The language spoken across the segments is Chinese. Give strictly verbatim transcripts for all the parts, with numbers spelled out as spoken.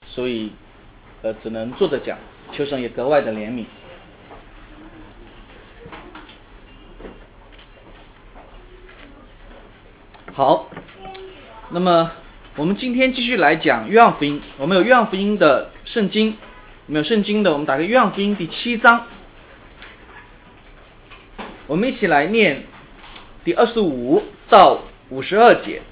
所以呃只能坐着讲，求神也格外的怜悯。好，那么我们今天继续来讲约翰福音。我们有约翰福音的圣经，没有圣经的我们打开约翰福音第七章，我们一起来念第二十五到五十二节。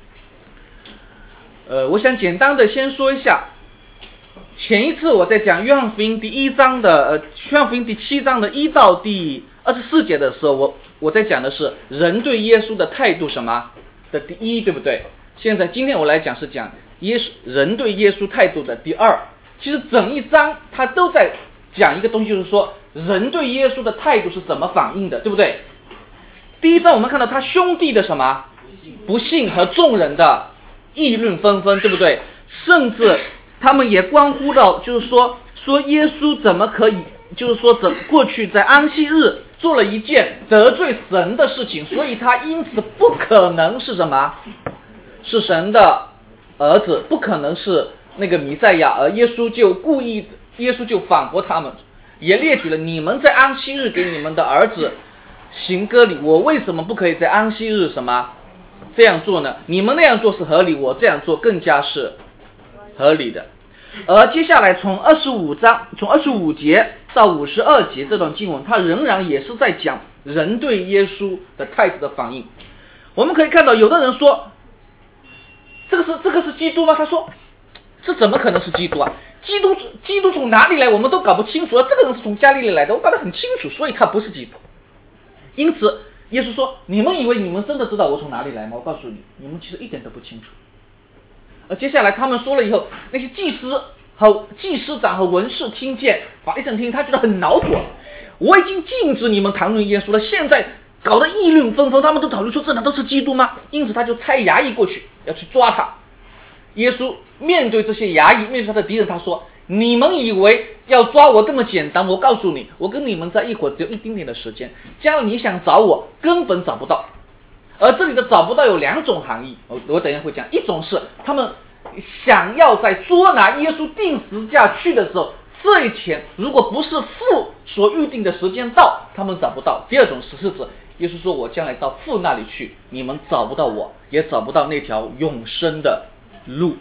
呃，我想简单的先说一下，前一次我在讲约翰福音第一章的呃约翰福音第七章的一到第二十四节的时候，我我在讲的是人对耶稣的态度什么的第一，对不对？现在今天我来讲是讲耶稣人对耶稣态度的第二。其实整一章他都在讲一个东西，就是说人对耶稣的态度是怎么反应的，对不对？第一章我们看到他兄弟的什么不信和众人的议论纷纷，对不对？甚至他们也关乎到就是说说耶稣怎么可以就是说怎过去在安息日做了一件得罪神的事情，所以他因此不可能是什么是神的儿子，不可能是那个弥赛亚，而耶稣就故意耶稣就反驳他们，也列举了你们在安息日给你们的儿子行割礼，我为什么不可以在安息日什么这样做呢？你们那样做是合理，我这样做更加是合理的。而接下来从二十五章从二十五节到五十二节这段经文，它仍然也是在讲人对耶稣的态度的反应。我们可以看到有的人说这个是这个是基督吗？他说这怎么可能是基督啊？基督基督从哪里来我们都搞不清楚，这个人是从加利利来的，我搞得很清楚，所以他不是基督。因此耶稣说你们以为你们真的知道我从哪里来吗？我告诉你，你们其实一点都不清楚。而接下来他们说了以后，那些祭司和祭司长和文士听见，法利赛人听，他觉得很恼火，我已经禁止你们谈论耶稣了，现在搞得议论纷纷，他们都讨论说这难道是基督吗？因此他就差衙役过去要去抓他。耶稣面对这些衙役，面对他的敌人，他说你们以为要抓我这么简单？我告诉你，我跟你们在一会儿只有一丁点的时间，将来你想找我根本找不到。而这里的找不到有两种含义，我我等一下会讲。一种是他们想要在捉拿耶稣钉十字架去的时候，这一前如果不是父所预定的时间到，他们找不到。第二种是是指耶稣说我将来到父那里去，你们找不到我，也找不到那条永生的路。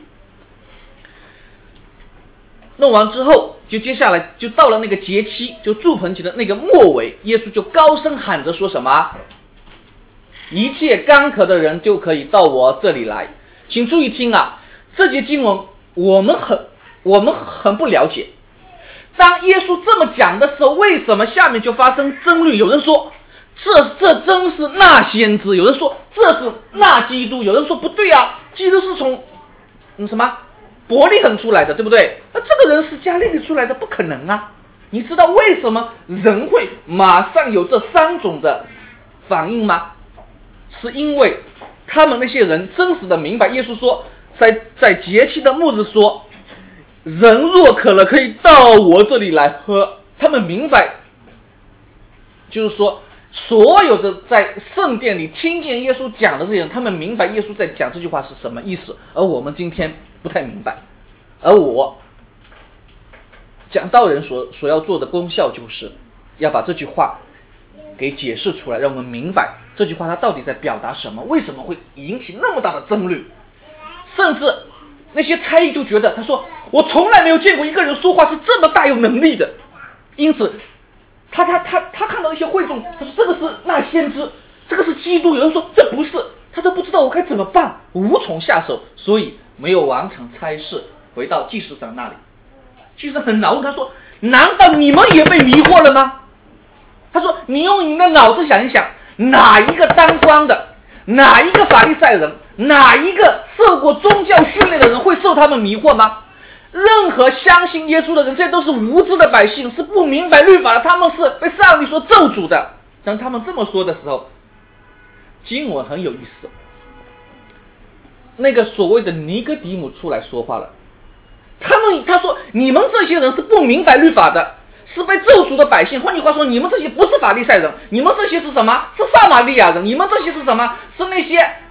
弄完之后，就接下来就到了那个节期，就住棚节的那个末尾，耶稣就高声喊着说什么？一切干渴的人就可以到我这里来。请注意听啊，这节经文我们很我们很不了解。当耶稣这么讲的时候，为什么下面就发生争论？有人说这这真是那先知，有人说这是那基督，有人说不对啊，基督是从嗯什么伯利恒出来的，对不对？那这个人是加利利出来的，不可能啊。你知道为什么人会马上有这三种的反应吗？是因为他们那些人真实的明白，耶稣说在在节期的末日说人若渴了可以到我这里来喝。他们明白，就是说所有的在圣殿里听见耶稣讲的这些人，他们明白耶稣在讲这句话是什么意思，而我们今天不太明白。而我讲道人所所要做的功效，就是要把这句话给解释出来，让我们明白这句话它到底在表达什么，为什么会引起那么大的争论。甚至那些差役就觉得，他说我从来没有见过一个人说话是这么大有能力的。因此他他他他看到一些会众，他说这个是那先知，这个是基督，有人说这不是，他都不知道我该怎么办，无从下手，所以没有完成差事，回到祭司长那里。祭司长很恼怒，他说难道你们也被迷惑了吗？他说你用你的脑子想一想，哪一个当官的，哪一个法利赛人，哪一个受过宗教训练的人会受他们迷惑吗？任何相信耶稣的人，这都是无知的百姓，是不明白律法的，他们是被上帝所咒诅的。当他们这么说的时候，经文很有意思，那个所谓的尼哥底母出来说话了。他们他说你们这些人是不明白律法的，是被咒诅的百姓。换句话说，你们这些不是法利赛人，你们这些是什么？是撒玛利亚人。你们这些是什么？是那些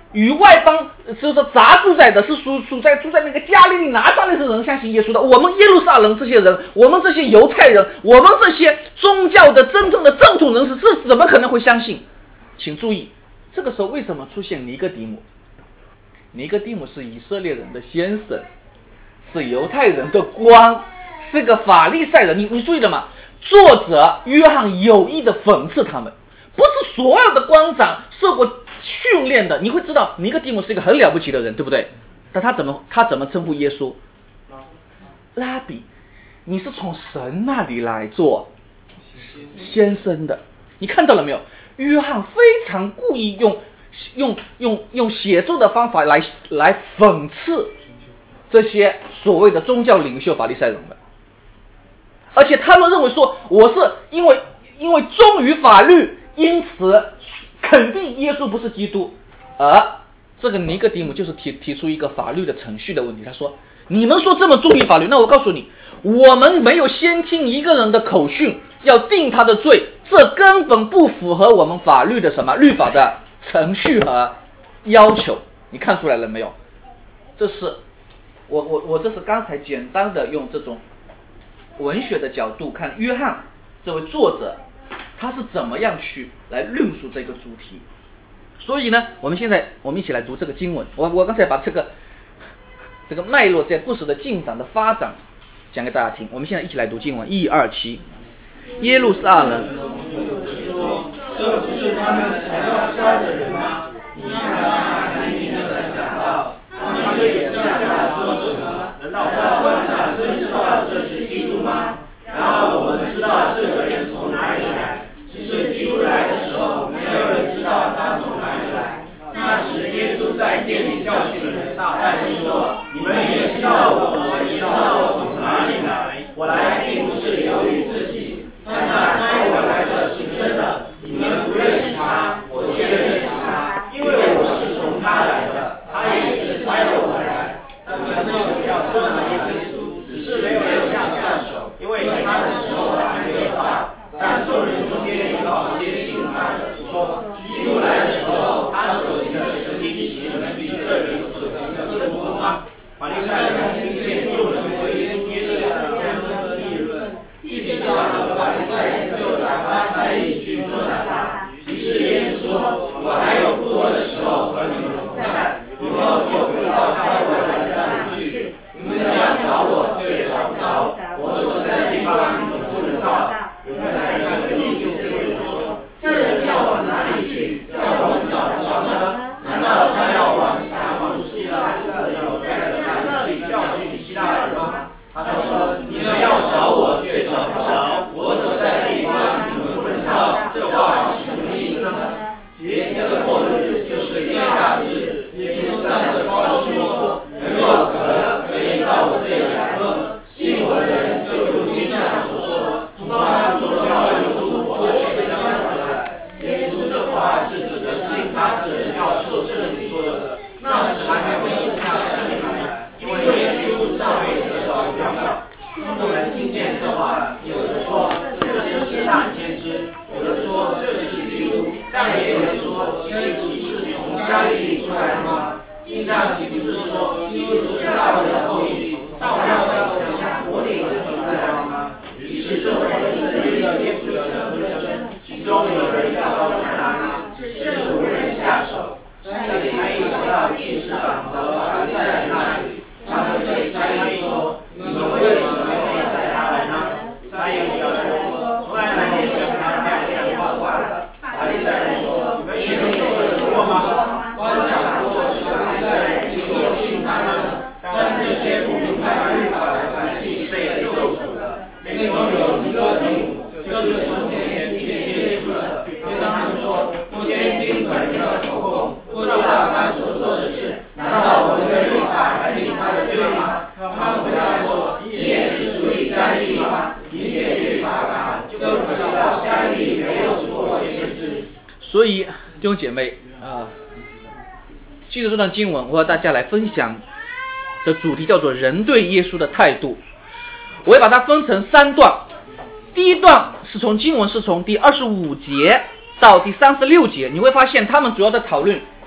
与外邦就是杂住在的，是属属在住在那个加利利拿撒勒的人相信耶稣的。我们耶路撒冷这些人，我们这些犹太人，我们这些宗教的真正的正统人士，是怎么可能会相信？请注意，这个时候为什么出现尼哥底母？尼哥底母是以色列人的先生，是犹太人的光，是个法利赛人。你你注意了吗？作者约翰有意的讽刺他们，不是所有的官长受过训练的。你会知道尼哥底母是一个很了不起的人，对不对？但他怎么他怎么称呼耶稣？拉比，你是从神那里来做先生的。你看到了没有？约翰非常故意用用用用写作的方法来来讽刺这些所谓的宗教领袖法利赛人们，而且他们认为说，我是因为因为忠于法律，因此肯定耶稣不是基督。而这个尼哥底母就是提提出一个法律的程序的问题。他说，你们说这么忠于法律，那我告诉你，我们没有先听一个人的口讯要定他的罪，这根本不符合我们法律的什么律法的程序和要求。你看出来了没有？这是我我我这是刚才简单的用这种文学的角度看约翰这位作者他是怎么样去来论述这个主题。所以呢，我们现在我们一起来读这个经文。我我刚才把这个这个脉络，这故事的进展的发展讲给大家听。我们现在一起来读经文，一二七。耶路撒冷， 这不是他们想要杀的人吗？你看他明明的讲道，他们也向他说什么？难道官长真知道这是基督吗？然后我们知道这个人从哪里来，只是基督来的时候，没有人知道他从哪里来。那时耶稣在殿里教训人，大声说：你们也知道我，我也知道我从哪里来。我来并不是由于自己，但那差我来的是真的。你们不认识他，我却认识他，因为我是从他来的，他也是差了我来。他们就要杀了耶稣，只是没有下下手，因为他的时候还没有到。但众人中间有好些信他的，说基督来的时候，他所行的神迹奇事比这人所行的更多吗？法利赛人听见众人对耶稣耶稣的争论议论，一直到了法利赛人就打发差役去捉拿他。于是耶稣说：我还有不多的时候和你们同在，以后就回到差我来的那里去。你们要找我，却找不到。我所在的地方，你们不能到。犹太人就就对说：这人要往哪里去？叫我们找不着呢？难道他要往撒玛利亚的犹太人那里去教训希腊人吗？他说：你们要找我，却找不着。我所在的地方，你们不能到。这话是什么意思呢？节期的末日就是天下日，耶稣站着高声说：人若渴了，可以到我这里来喝。信我的人就如经上所说，从他口中要流出活水的江河来。耶稣这话是指着信他的人要受圣灵说的。那时还没有下圣灵来，因为耶稣尚未得着荣耀。众人听见这话，有的说这是大先知，有的说这是基督，但也有人说这岂是从加利利出来的吗？经上岂不是说基督是大卫的后裔，照样要从伯利恒出来的吗？于是众人自约了耶稣的和声，其中有人要招杀他，是无人下手。差役来到祭司长和法利赛人那里，他们对差役说：你们为什么没带他来呢？差役表示说：从来没有向他这样说话的。法利赛人说：你们也没有说过吗？官长如果是法利赛人，就有信他呢。但这些不明白律法的百姓被救赎了。其中有尼哥底母，就是从前听见耶稣的，对他们说：不先听本人的口供，不知道他所做的事，难道我们的律法还定他的罪吗？他们回答说：你也是属于加利利吗？凭借律法吧，就不知道加利利没有做过先知。 所以弟兄姐妹啊，记得这段经文，我和大家来分享的主题叫做人对耶稣的态度。我会把它分成三段。第一段是从经文是从第二十五节到第三十六节，你会发现他们主要在讨论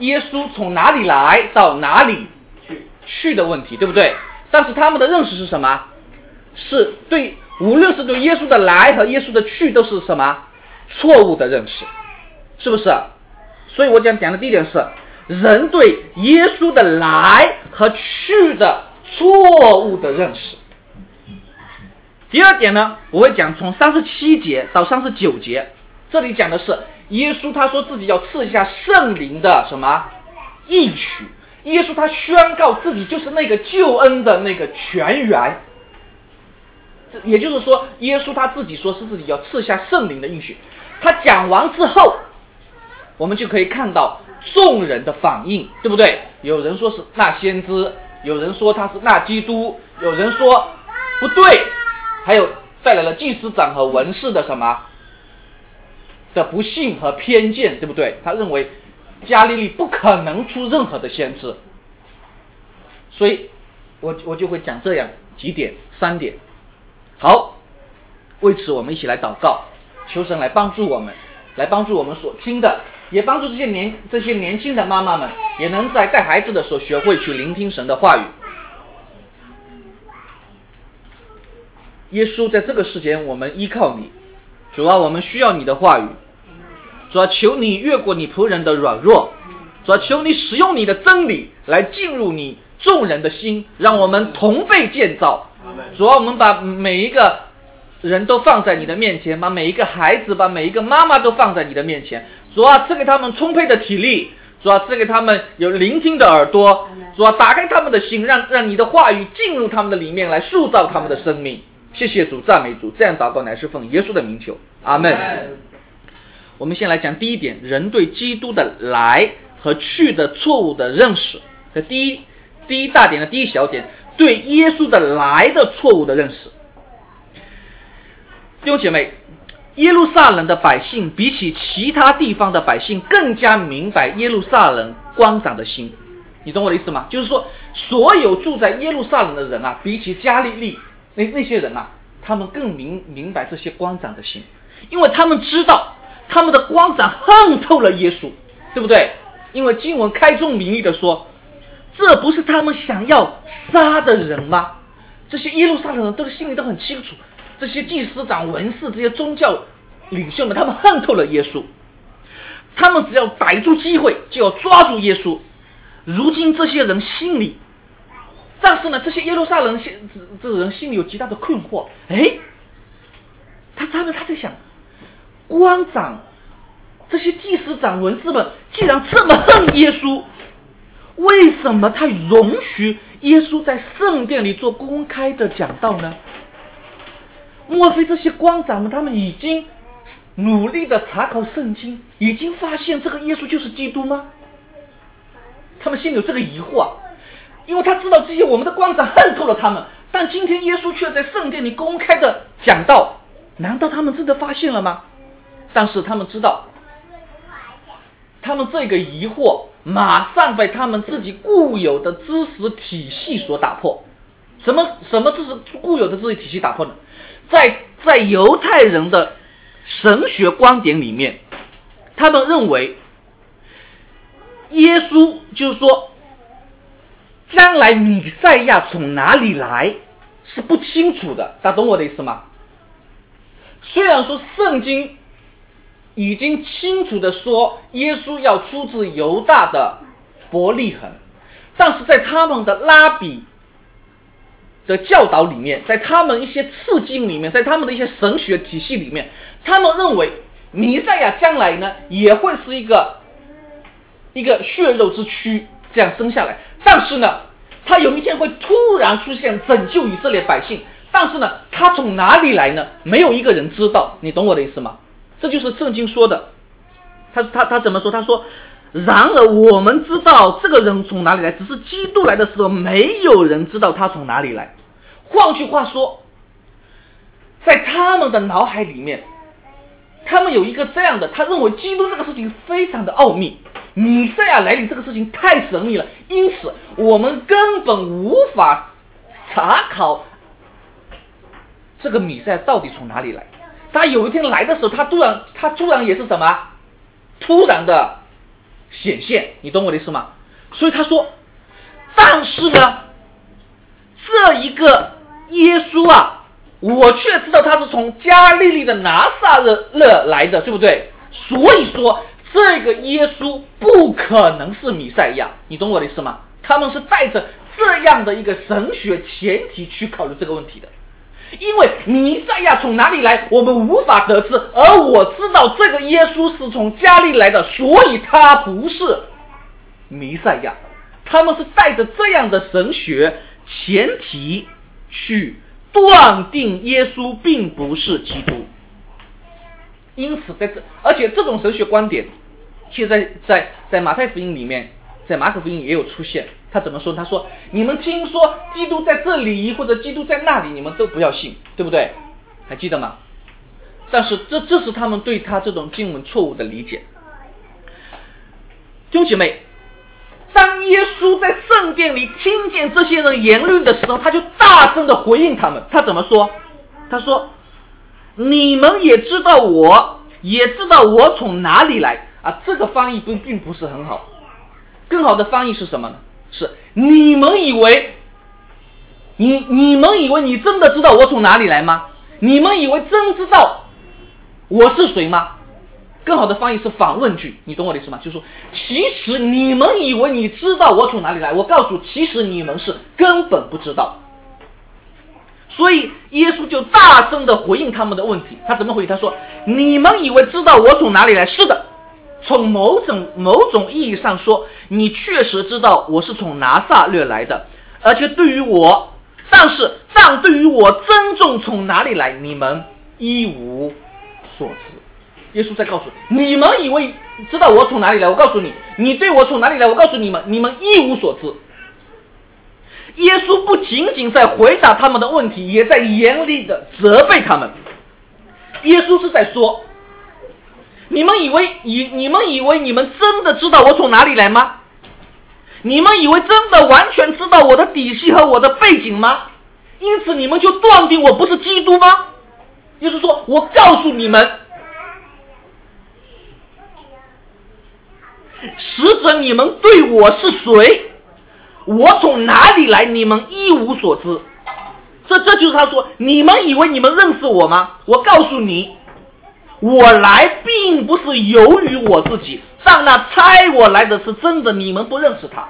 耶稣从哪里来到哪里去的问题，对不对？但是他们的认识是什么？是对，无论是对耶稣的来和耶稣的去都是什么？错误的认识，是不是？所以我讲讲的第一点是人对耶稣的来和去的错误的认识。第二点呢，我会讲从三十七节到三十九节，这里讲的是耶稣他说自己要赐下圣灵的什么应许，耶稣他宣告自己就是那个救恩的那个泉源，也就是说耶稣他自己说是自己要赐下圣灵的应许。他讲完之后，我们就可以看到众人的反应，对不对？有人说是那先知，有人说他是那基督，有人说不对，还有带来了祭司长和文士的什么的不信和偏见，对不对？他认为加利利不可能出任何的先知，所以我我就会讲这样几点，三点。好，为此我们一起来祷告，求神来帮助我们，来帮助我们所听的，也帮助这些年这些年轻的妈妈们，也能在带孩子的时候学会去聆听神的话语。耶稣在这个世间，我们依靠你，主啊，我们需要你的话语，主啊，求你越过你仆人的软弱，主啊，求你使用你的真理来进入你众人的心，让我们同被建造。主啊，我们把每一个人都放在你的面前，把每一个孩子，把每一个妈妈都放在你的面前。主啊，赐给他们充沛的体力，主啊，赐给他们有聆听的耳朵，主啊，打开他们的心，让让你的话语进入他们的里面，来塑造他们的生命。谢谢主，赞美主，这样祷告乃是奉耶稣的名求，阿们。我们先来讲第一点，人对基督的来和去的错误的认识。这第一第一大点的第一小点，对耶稣的来的错误的认识。弟兄姐妹，耶路撒冷的百姓比起其他地方的百姓更加明白耶路撒冷官长的心，你懂我的意思吗？就是说，所有住在耶路撒冷的人啊，比起加利利那那些人啊，他们更明明白这些官长的心，因为他们知道他们的官长恨透了耶稣，对不对？因为经文开宗明义的说，这不是他们想要杀的人吗？这些耶路撒冷人都心里都很清楚，这些祭司长、文士、这些宗教领袖们，他们恨透了耶稣，他们只要逮住机会就要抓住耶稣。如今这些人心里，但是呢，这些耶路撒冷这这人心里有极大的困惑。哎，他他们他在想，官长、这些祭司长、文士们既然这么恨耶稣，为什么他容许耶稣在圣殿里做公开的讲道呢？莫非这些官长们他们已经努力的查考圣经，已经发现这个耶稣就是基督吗？他们心里有这个疑惑啊，因为他知道这些我们的官长恨透了他们，但今天耶稣却在圣殿里公开的讲道，难道他们真的发现了吗？但是他们知道，他们这个疑惑马上被他们自己固有的知识体系所打破。什么什么知识固有的知识体系打破呢？在在犹太人的神学观点里面，他们认为耶稣就是说将来弥赛亚从哪里来是不清楚的，大家懂我的意思吗？虽然说圣经已经清楚的说耶稣要出自犹大的伯利恒，但是在他们的拉比的教导里面，在他们一些次经里面，在他们的一些神学体系里面，他们认为弥赛亚将来呢也会是一个一个血肉之躯这样生下来，但是呢他有一天会突然出现拯救以色列百姓，但是呢他从哪里来呢？没有一个人知道，你懂我的意思吗？这就是圣经说的。他他他怎么说？他说，然而我们知道这个人从哪里来，只是基督来的时候没有人知道他从哪里来。换句话说，在他们的脑海里面，他们有一个这样的，他认为基督这个事情非常的奥秘，弥赛亚来临这个事情太神秘了，因此我们根本无法查考这个弥赛亚到底从哪里来。他有一天来的时候，他突然他突然也是什么突然的显现，你懂我的意思吗？所以他说，但是呢，这一个耶稣啊，我却知道他是从加利利的拿撒勒来的，对不对？所以说这个耶稣不可能是弥赛亚，你懂我的意思吗？他们是带着这样的一个神学前提去考虑这个问题的。因为弥赛亚从哪里来我们无法得知，而我知道这个耶稣是从加利利来的，所以他不是弥赛亚。他们是带着这样的神学前提去断定耶稣并不是基督。因此在这，而且这种神学观点其实在在在马太福音里面，在马可福音也有出现。他怎么说？他说你们听说基督在这里或者基督在那里，你们都不要信，对不对？还记得吗？但是这这是他们对他这种经文错误的理解。弟兄姐妹，当耶稣在圣殿里听见这些人言论的时候，他就大声的回应他们。他怎么说？他说你们也知道我也知道我从哪里来啊。这个翻译并并不是很好，更好的翻译是什么呢？是你们以为你你们以为你真的知道我从哪里来吗？你们以为真知道我是谁吗？更好的翻译是反问句，你懂我的意思吗？就是说其实你们以为你知道我从哪里来，我告诉其实你们是根本不知道。所以耶稣就大声的回应他们的问题。他怎么回应？他说你们以为知道我从哪里来，是的，从某种某种意义上说，你确实知道我是从拿撒勒来的，而且对于我，但是但对于我真正从哪里来，你们一无所知。耶稣在告诉你，你们以为知道我从哪里来，我告诉你，你对我从哪里来，我告诉你们，你们一无所知。耶稣不仅仅在回答他们的问题，也在严厉的责备他们。耶稣是在说，你们以为你你们以为你们真的知道我从哪里来吗？你们以为真的完全知道我的底细和我的背景吗？因此你们就断定我不是基督吗？耶稣说，我告诉你们，实则你们对我是谁，我从哪里来，你们一无所知。这这就是他说，你们以为你们认识我吗？我告诉你，我来并不是由于我自己，但那差我来的是真的，你们不认识他。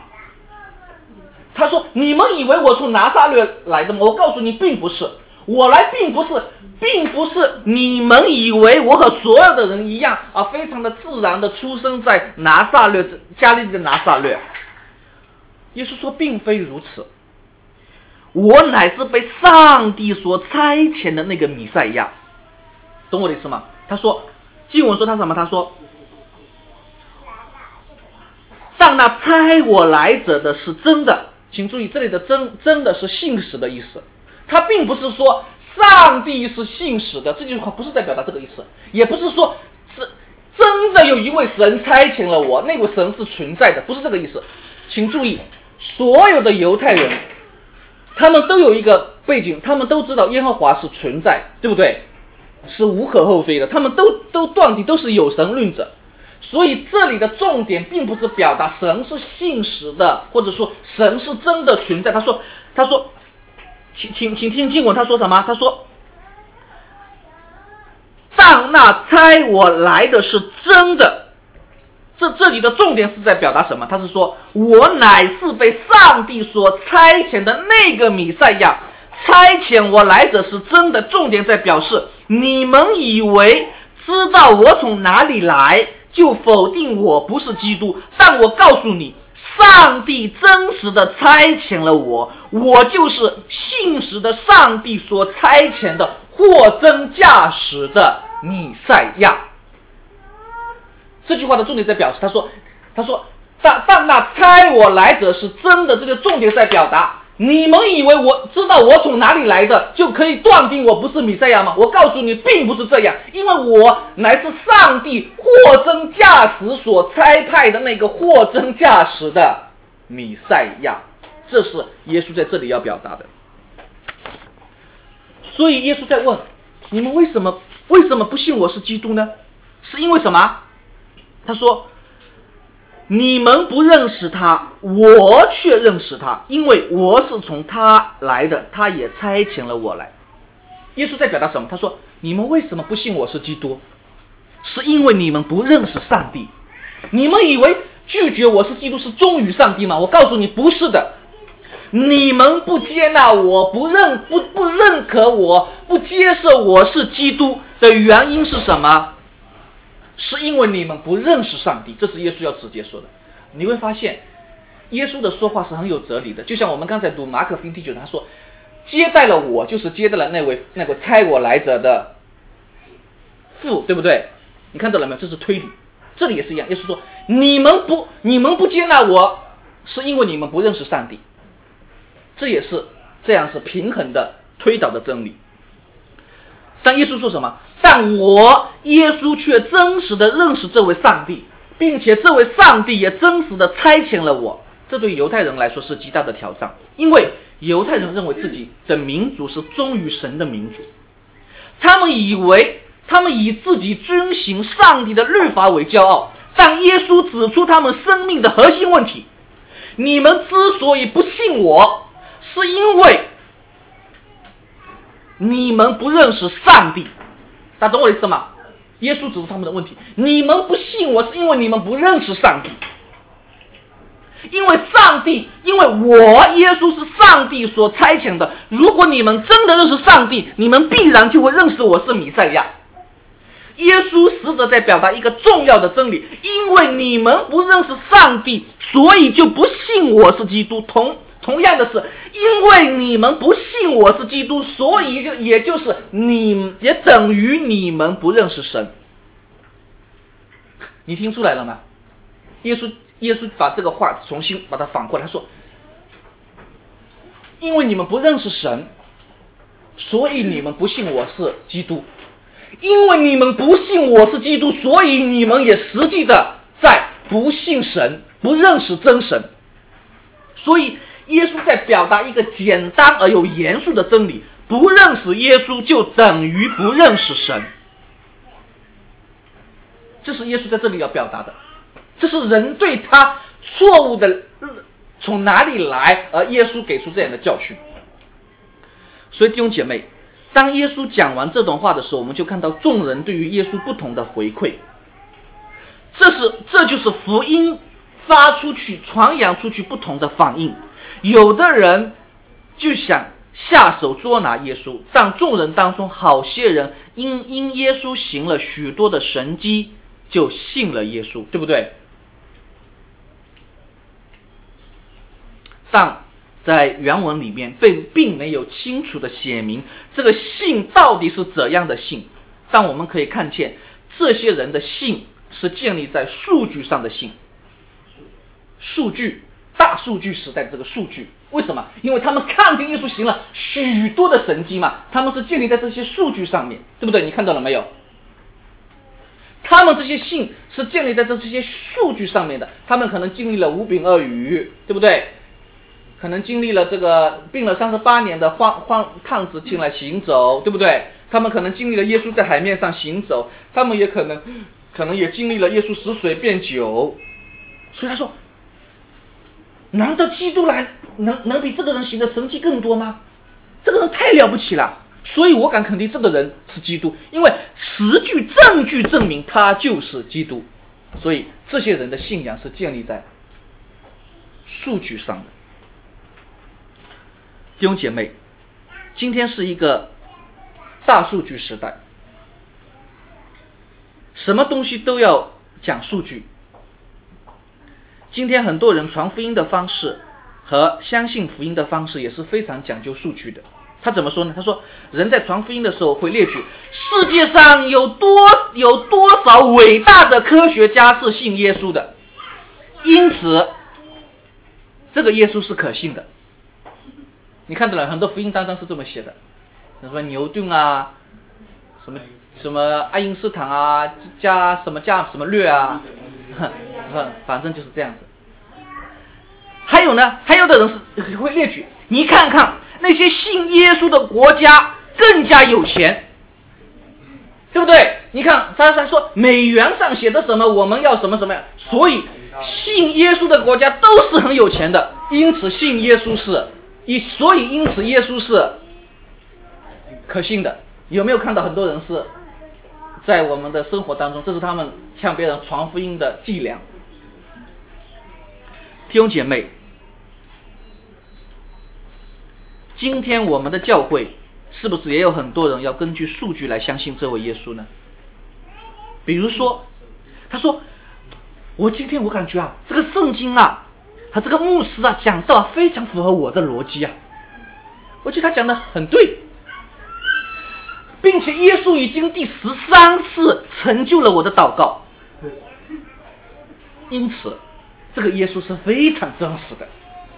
他说你们以为我从拿撒勒来的吗？我告诉你并不是，我来并不是并不是你们以为我和所有的人一样啊，非常的自然的出生在拿撒勒，加利利的拿撒勒。耶稣说并非如此，我乃是被上帝所差遣的那个弥赛亚。懂我的意思吗？他说经文说他什么？他说但那差我来者的是真的。请注意，这里的真真的是信使的意思，他并不是说上帝是信使的，这句话不是在表达这个意思，也不是说是真的有一位神差遣了我，那位神是存在的，不是这个意思。请注意，所有的犹太人他们都有一个背景，他们都知道耶和华是存在，对不对？是无可厚非的，他们都都断定都是有神论者。所以这里的重点并不是表达神是信实的，或者说神是真的存在。他说他说请请请听经文，他说什么？他说但那差我来的是真的。这这里的重点是在表达什么？他是说我乃是被上帝所差遣的那个弥赛亚，差遣我来者是真的。重点在表示你们以为知道我从哪里来，就否定我不是基督，但我告诉你，上帝真实的差遣了我，我就是信实的上帝所差遣的货真价实的弥赛亚。这句话的重点在表示，他说他说但但那差我来者是真的，这个重点在表达你们以为我知道我从哪里来的就可以断定我不是弥赛亚吗？我告诉你并不是这样，因为我乃是上帝货真价实所差派的那个货真价实的弥赛亚。这是耶稣在这里要表达的。所以耶稣在问你们为什么为什么不信我是基督呢？是因为什么？他说你们不认识他，我却认识他，因为我是从他来的，他也差遣了我来。耶稣在表达什么？他说，你们为什么不信我是基督？是因为你们不认识上帝。你们以为拒绝我是基督是忠于上帝吗？我告诉你，不是的。你们不接纳我，不认不不认可我，不接受我是基督的原因是什么？是因为你们不认识上帝。这是耶稣要直接说的。你会发现耶稣的说话是很有哲理的，就像我们刚才读马可福音第九章，他说接待了我，就是接待了那位那个差我来者的父，对不对？你看到了没有？这是推理。这里也是一样，耶稣说你们不你们不接纳我，是因为你们不认识上帝。这也是这样是平衡的推导的真理。但耶稣说什么？但我耶稣却真实的认识这位上帝，并且这位上帝也真实的差遣了我。这对犹太人来说是极大的挑战，因为犹太人认为自己的民族是忠于神的民族，他们以为他们以自己遵行上帝的律法为骄傲。但耶稣指出他们生命的核心问题：你们之所以不信我，是因为你们不认识上帝。大家懂我的意思吗？耶稣指出他们的问题，你们不信我是因为你们不认识上帝。因为上帝，因为我耶稣是上帝所差遣的。如果你们真的认识上帝，你们必然就会认识我是弥赛亚。耶稣实则在表达一个重要的真理：因为你们不认识上帝，所以就不信我是基督。同同样的是，因为你们不信我是基督，所以就也就是你也等于你们不认识神。你听出来了吗？耶稣耶稣把这个话重新把它反过来，他说：因为你们不认识神，所以你们不信我是基督。因为你们不信我是基督，所以你们也实际的在不信神，不认识真神。所以耶稣在表达一个简单而又严肃的真理：不认识耶稣就等于不认识神。这是耶稣在这里要表达的，这是人对他错误的从哪里来，而耶稣给出这样的教训。所以弟兄姐妹，当耶稣讲完这段话的时候，我们就看到众人对于耶稣不同的回馈。这是这就是福音发出去传扬出去不同的反应。有的人就想下手捉拿耶稣，但众人当中好些人因因耶稣行了许多的神迹，就信了耶稣，对不对？但在原文里面并并没有清楚的写明这个信到底是怎样的信，但我们可以看见这些人的信是建立在数据上的信。数据，大数据时代的这个数据，为什么？因为他们看见耶稣行了许多的神迹嘛，他们是建立在这些数据上面，对不对？你看到了没有？他们这些信是建立在这些数据上面的。他们可能经历了五饼二鱼，对不对？可能经历了这个病了三十八年的患患胖子进来行走，对不对？他们可能经历了耶稣在海面上行走，他们也可能可能也经历了耶稣使水变酒。所以他说，难道基督来能能比这个人行的神迹更多吗？这个人太了不起了。所以我敢肯定这个人是基督，因为实据证据证明他就是基督。所以这些人的信仰是建立在数据上的。弟兄姐妹，今天是一个大数据时代，什么东西都要讲数据。今天很多人传福音的方式和相信福音的方式也是非常讲究数据的。他怎么说呢？他说，人在传福音的时候会列举世界上有多有多少伟大的科学家是信耶稣的，因此这个耶稣是可信的。你看到了，很多福音当中是这么写的，什么牛顿啊，什么什么爱因斯坦啊，加什么加什么略啊，反正就是这样子。还有呢，还有的人是会列举，你看看那些信耶稣的国家更加有钱，对不对？你看他他说美元上写的什么，我们要什么什么，所以信耶稣的国家都是很有钱的，因此信耶稣是，所以因此耶稣是可信的。有没有看到很多人是在我们的生活当中，这是他们向别人传福音的伎俩。弟兄姐妹，今天我们的教会是不是也有很多人要根据数据来相信这位耶稣呢？比如说他说，我今天我感觉啊，这个圣经啊，他这个牧师啊讲道啊非常符合我的逻辑啊，我觉得他讲的很对，并且耶稣已经第十三次成就了我的祷告，因此这个耶稣是非常真实的。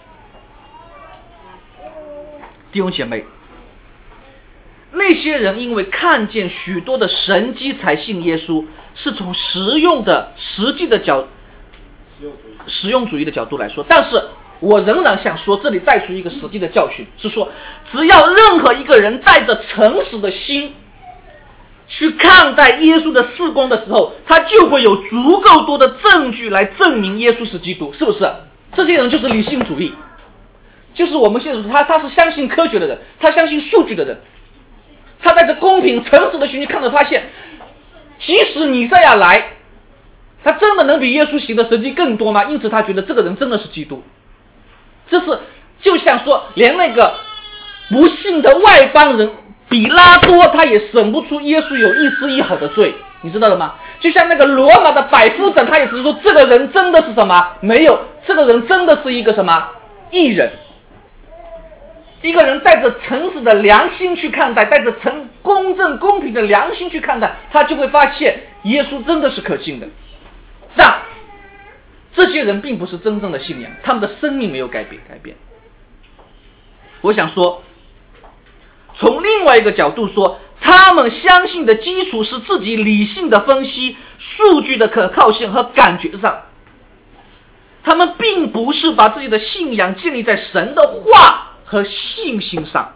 弟兄姐妹，那些人因为看见许多的神迹才信耶稣，是从实用的实际的角实用主义的角度来说，但是我仍然想说，这里带出一个实际的教训，是说只要任何一个人带着诚实的心去看待耶稣的事工的时候，他就会有足够多的证据来证明耶稣是基督，是不是？这些人就是理性主义，就是我们现在说他他是相信科学的人，他相信数据的人，他带着公平诚实的心去看着，发现即使弥赛亚来，他真的能比耶稣行的神迹更多吗？因此他觉得这个人真的是基督。这是就像说连那个不信的外邦人比拉多他也审不出耶稣有一丝一毫的罪，你知道了吗？就像那个罗马的百夫长，他也只是说这个人真的是什么？没有，这个人真的是一个什么义人。一个人带着诚实的良心去看待，带着诚公正公平的良心去看待，他就会发现耶稣真的是可信的。但这些人并不是真正的信仰，他们的生命没有改变改变。我想说，从另外一个角度说，他们相信的基础是自己理性的分析、数据的可靠性和感觉上，他们并不是把自己的信仰建立在神的话和信心上，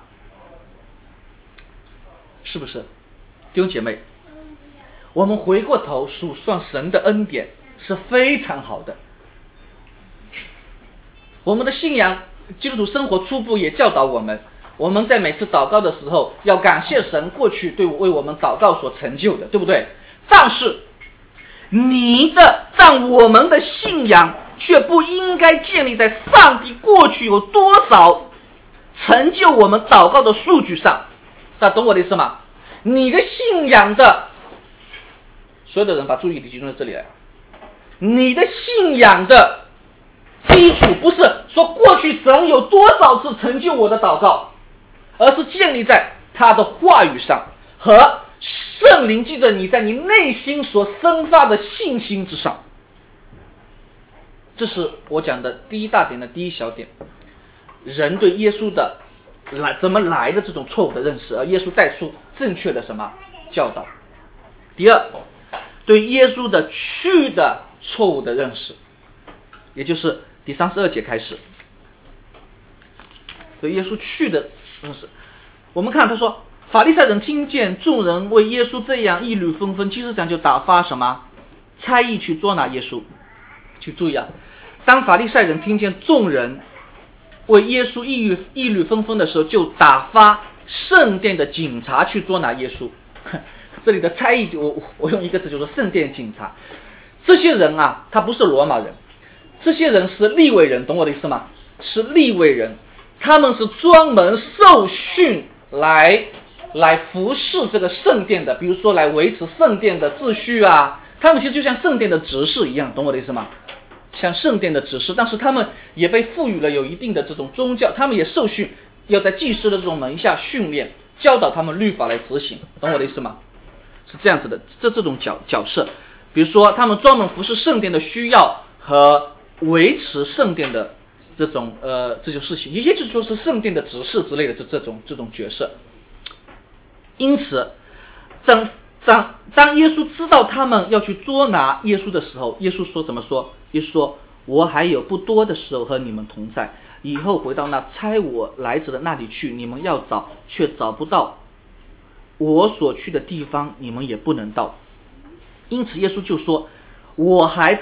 是不是？弟兄姐妹，我们回过头数算神的恩典是非常好的。我们的信仰基督徒生活初步也教导我们，我们在每次祷告的时候要感谢神过去对为我们祷告所成就的，对不对？但是你的但我们的信仰却不应该建立在上帝过去有多少成就我们祷告的数据上。大家懂我的意思吗？你的信仰的所有的人把注意力集中在这里来，你的信仰的基础不是说过去神有多少次成就我的祷告，而是建立在他的话语上和圣灵记着你在你内心所生发的信心之上。这是我讲的第一大点的第一小点，人对耶稣的来怎么来的这种错误的认识，而耶稣带出正确的什么教导。第二，对耶稣的去的错误的认识，也就是第三十二节开始，对耶稣去的认识。我们看他说，法利赛人听见众人为耶稣这样议论纷纷，其实讲就打发什么差役去捉拿耶稣。去注意啊，当法利赛人听见众人为耶稣议论议论纷纷的时候，就打发圣殿的警察去捉拿耶稣。这里的差役，我我用一个字就是圣殿警察。这些人啊，他不是罗马人，这些人是利未人，懂我的意思吗？是利未人，他们是专门受训来来服侍这个圣殿的，比如说来维持圣殿的秩序啊，他们其实就像圣殿的执事一样，懂我的意思吗？像圣殿的执事，但是他们也被赋予了有一定的这种宗教，他们也受训要在祭司的这种门下训练，教导他们律法来执行，懂我的意思吗？是这样子的，这这种角角色，比如说他们专门服侍圣殿的需要和维持圣殿的这种呃这种事情，也就是说是圣殿的执事之类的这这种这种角色。因此当当当耶稣知道他们要去捉拿耶稣的时候，耶稣说怎么说？耶稣说，我还有不多的时候和你们同在，以后回到那差我来者的那里去，你们要找却找不到，我所去的地方你们也不能到。因此耶稣就说，我还在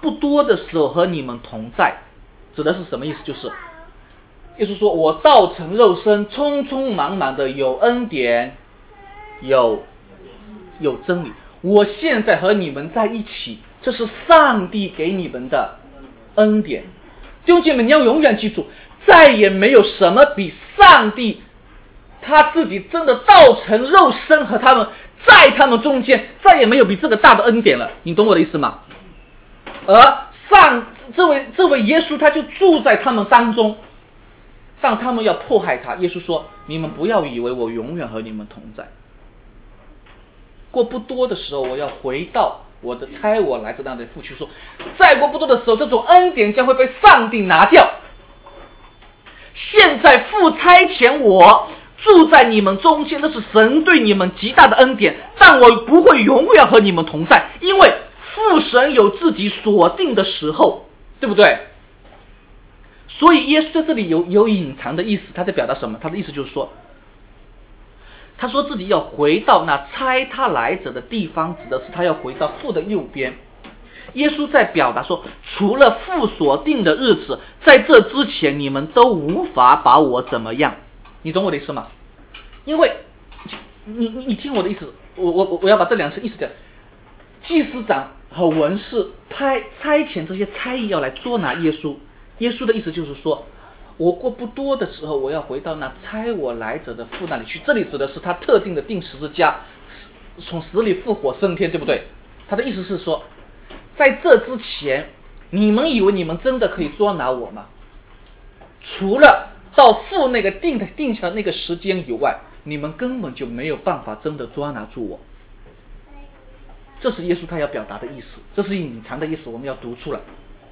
不多的时候和你们同在，指的是什么意思？就是耶稣说，我道成肉身，匆匆忙忙的，有恩典，有有真理。我现在和你们在一起，这是上帝给你们的恩典。弟兄姐妹，你要永远记住，再也没有什么比上帝他自己真的道成肉身和他们在他们中间，再也没有比这个大的恩典了。你懂我的意思吗？而上这位这位耶稣他就住在他们当中，当他们要迫害他，耶稣说，你们不要以为我永远和你们同在，过不多的时候我要回到我的差我来自那里的父去。说再过不多的时候，这种恩典将会被上帝拿掉。现在父差遣我住在你们中间，这是神对你们极大的恩典，但我不会永远和你们同在，因为父神有自己所定的时候，对不对？所以耶稣在这里有有隐藏的意思，他在表达什么？他的意思就是说，他说自己要回到那差他来者的地方，指的是他要回到父的右边。耶稣在表达说，除了父所定的日子，在这之前你们都无法把我怎么样。你懂我的意思吗？因为你你你听我的意思，我我我要把这两次意思讲。祭司长和文士派差遣这些差役要来捉拿耶稣，耶稣的意思就是说，我过不多的时候，我要回到那差我来者的父那里去。这里指的是他特定的定十字架，从死里复活升天，对不对？他的意思是说，在这之前，你们以为你们真的可以捉拿我吗？除了到父那个定的定下那个时间以外，你们根本就没有办法真的抓拿住我。这是耶稣他要表达的意思，这是隐藏的意思，我们要读出来。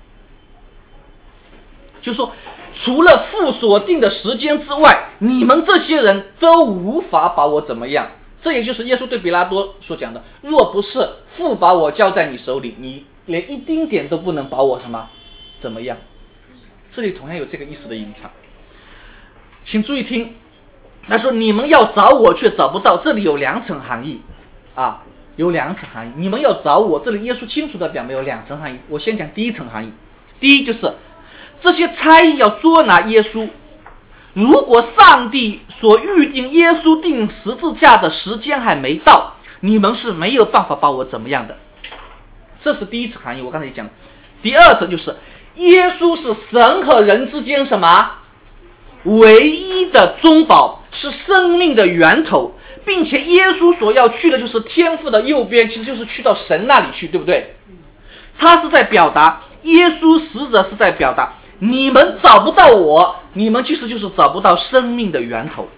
就是说，除了父所定的时间之外，你们这些人都无法把我怎么样。这也就是耶稣对比拉多所讲的，若不是父把我交在你手里，你连一丁点都不能把我什么怎么样。这里同样有这个意思的隐藏。请注意听，他说你们要找我却找不到，这里有两层含义啊，有两层含义。你们要找我，这里耶稣清楚地表明有两层含义。我先讲第一层含义。第一就是这些差役要捉拿耶稣，如果上帝所预定耶稣定十字架的时间还没到，你们是没有办法把我怎么样的。这是第一层含义，我刚才也讲了。第二层就是耶稣是神和人之间什么唯一的中保，是生命的源头，并且耶稣所要去的就是天父的右边，其实就是去到神那里去，对不对？他是在表达，耶稣使者是在表达，你们找不到我，你们其实就是找不到生命的源头。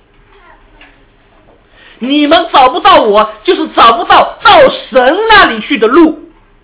你们找不到我，就是找不到到神那里去的路。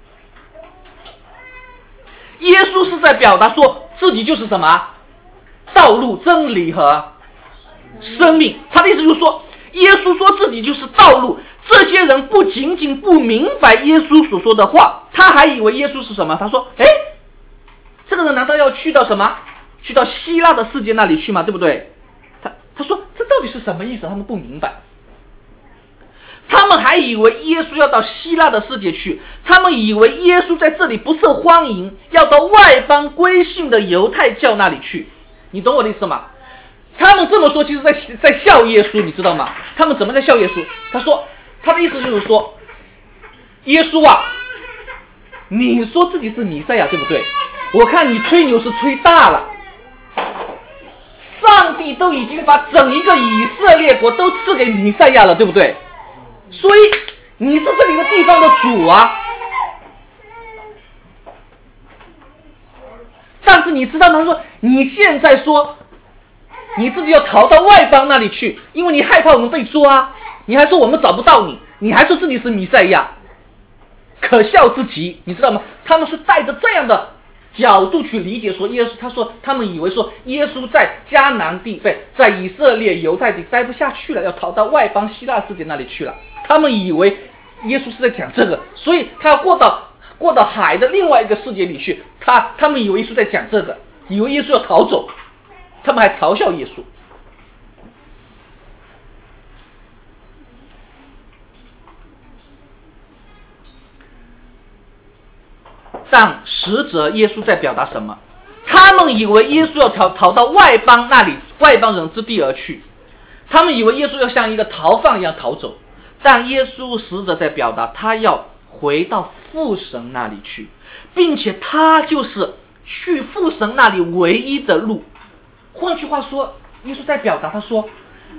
耶稣是在表达说自己就是什么道路、真理和生命。他的意思就是说，耶稣说自己就是道路，这些人不仅仅不明白耶稣所说的话，他还以为耶稣是什么？他说，哎，这个人难道要去到什么？去到希腊的世界那里去吗？对不对？他他说这到底是什么意思？他们不明白。他们还以为耶稣要到希腊的世界去，他们以为耶稣在这里不受欢迎，要到外邦归信的犹太教那里去。你懂我的意思吗？他们这么说，其实在在笑耶稣，你知道吗？他们怎么在笑耶稣？他说，他的意思就是说，耶稣啊，你说自己是弥赛亚，对不对？我看你吹牛是吹大了。上帝都已经把整一个以色列国都赐给弥赛亚了，对不对？所以你是这里的地方的主啊。但是你知道吗？他说你现在说你自己要逃到外邦那里去，因为你害怕我们被抓，你还说我们找不到你，你还说自己是弥赛亚，可笑之极，你知道吗？他们是带着这样的角度去理解说耶稣，他说他们以为说耶稣在迦南地，对，在以色列犹太地待不下去了，要逃到外邦希腊世界那里去了。他们以为耶稣是在讲这个，所以他要过到过到海的另外一个世界里去，他他们以为耶稣在讲这个，以为耶稣要逃走，他们还嘲笑耶稣。 但实则耶稣在表达什么？他们以为耶稣要逃逃到外邦那里，外邦人之地而去，他们以为耶稣要像一个逃犯一样逃走，但耶稣实则在表达他要回到父神那里去，并且他就是去父神那里唯一的路。换句话说，耶稣在表达他说，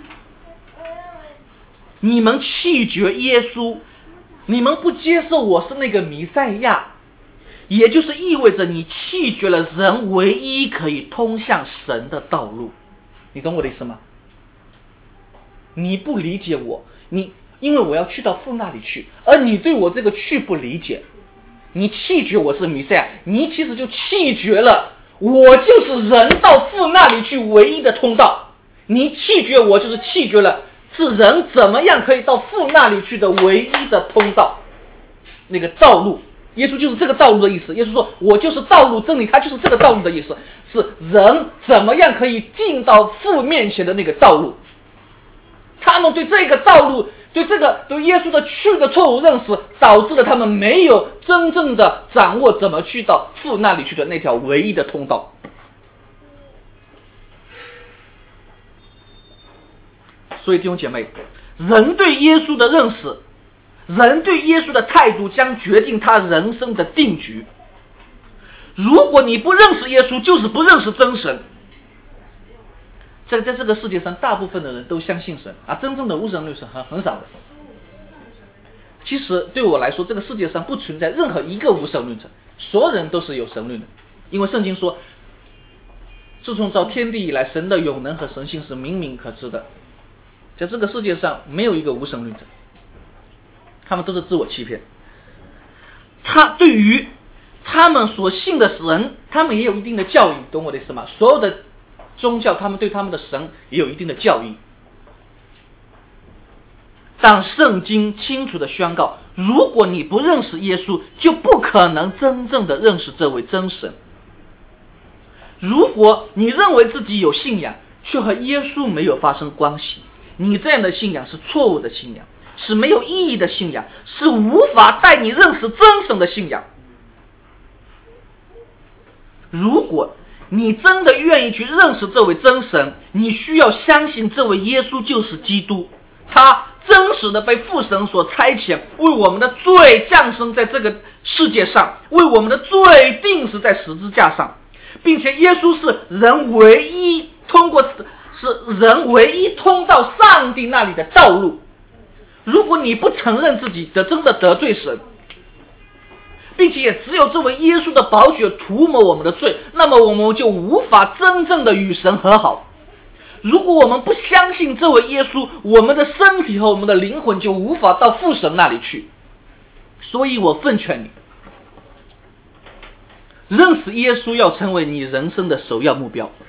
你们弃绝耶稣，你们不接受我是那个弥赛亚，也就是意味着你弃绝了人唯一可以通向神的道路。你懂我的意思吗？你不理解我，你因为我要去到父那里去，而你对我这个去不理解，你弃绝我是弥赛亚，你其实就弃绝了我就是人到父那里去唯一的通道。你弃绝我，就是弃绝了是人怎么样可以到父那里去的唯一的通道，那个道路。耶稣就是这个道路的意思。耶稣说我就是道路真理，他就是这个道路的意思，是人怎么样可以进到父面前的那个道路。他们对这个道路，对这个对耶稣的去的错误认识，导致了他们没有真正的掌握怎么去到父那里去的那条唯一的通道。所以弟兄姐妹，人对耶稣的认识，人对耶稣的态度将决定他人生的定局。如果你不认识耶稣，就是不认识真神。在在这个世界上，大部分的人都相信神啊，真正的无神论是很很少的。其实对我来说，这个世界上不存在任何一个无神论者，所有人都是有神论的。因为圣经说，自从造天地以来，神的永能和神性是明明可知的。在这个世界上没有一个无神论者，他们都是自我欺骗。他对于他们所信的神，他们也有一定的教义，懂我的意思吗？所有的宗教他们对他们的神也有一定的教义。但圣经清楚地宣告，如果你不认识耶稣，就不可能真正的认识这位真神。如果你认为自己有信仰，却和耶稣没有发生关系，你这样的信仰是错误的信仰，是没有意义的信仰，是无法带你认识真神的信仰。如果你真的愿意去认识这位真神，你需要相信这位耶稣就是基督，他真实的被父神所差遣，为我们的罪降生在这个世界上，为我们的罪定死在十字架上，并且耶稣是人唯一通过是人唯一通到上帝那里的道路。如果你不承认自己的真的得罪神，并且也只有这位耶稣的宝血涂抹我们的罪，那么我们就无法真正的与神和好。如果我们不相信这位耶稣，我们的身体和我们的灵魂就无法到父神那里去。所以我奉劝你，认识耶稣要成为你人生的首要目标。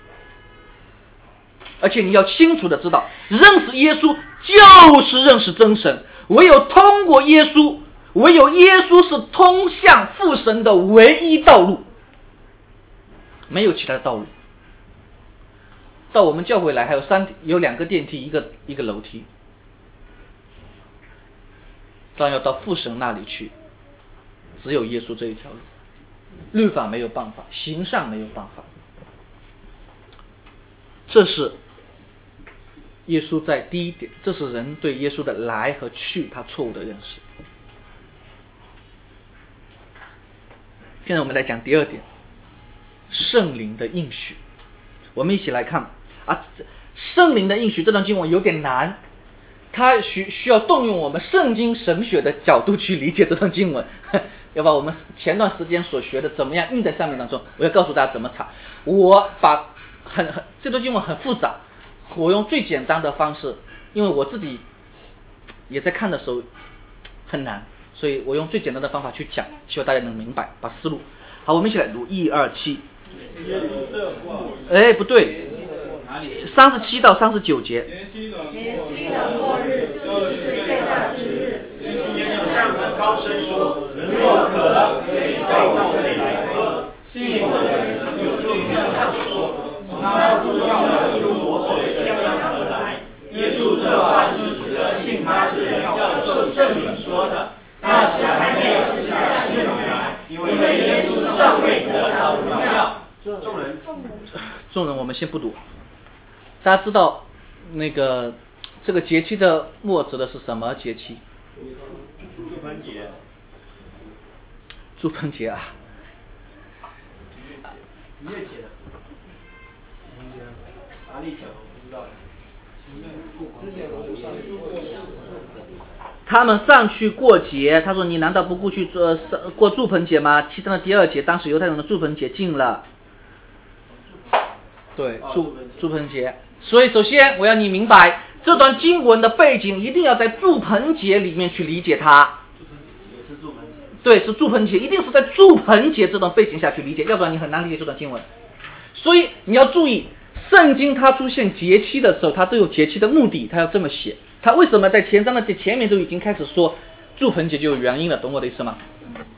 而且你要清楚的知道，认识耶稣就是认识真神，唯有通过耶稣，唯有耶稣是通向父神的唯一道路，没有其他的道路。到我们教会来还有三有两个电梯，一个一个楼梯，但要到父神那里去，只有耶稣这一条路。律法没有办法，行善没有办法。这是耶稣在第一点，这是人对耶稣的来和去他错误的认识。现在我们来讲第二点，圣灵的应许。我们一起来看啊，圣灵的应许这段经文有点难，它需需要动用我们圣经神学的角度去理解这段经文，要把我们前段时间所学的怎么样印在上面当中。我要告诉大家怎么查。我把很很这段经文很复杂，我用最简单的方式，因为我自己也在看的时候很难，所以我用最简单的方法去讲，希望大家能明白，把思路。好，我们一起来读一二七。哎，不对，三十七到三十九节。 年期的末日就是最大之日，耶稣向着高声说：人若渴了，可以到我这里来喝。信我的人有就必像说，从他肚中要流出活水江河来。耶稣这话是指着信他之人要受圣灵说的。那时还没有赐下圣灵来，因为众人我们先不读。大家知道那个这个节期的末指的是什么节期？ 住棚节。 住棚节啊。 逾越节的。哪里讲？我不知道。 他们上去过节，他说你难道不过去做过住棚节吗？七章的第二节，当时犹太人的住棚节近了。对，住住棚节。所以首先我要你明白这段经文的背景，一定要在住棚节里面去理解它。 也是住棚节。 对，是住棚节，一定是在住棚节这段背景下去理解，要不然你很难理解这段经文。所以你要注意，圣经它出现节期的时候，它都有节期的目的，它要这么写。它为什么在前章的前面都已经开始说住棚节就有原因了，懂我的意思吗？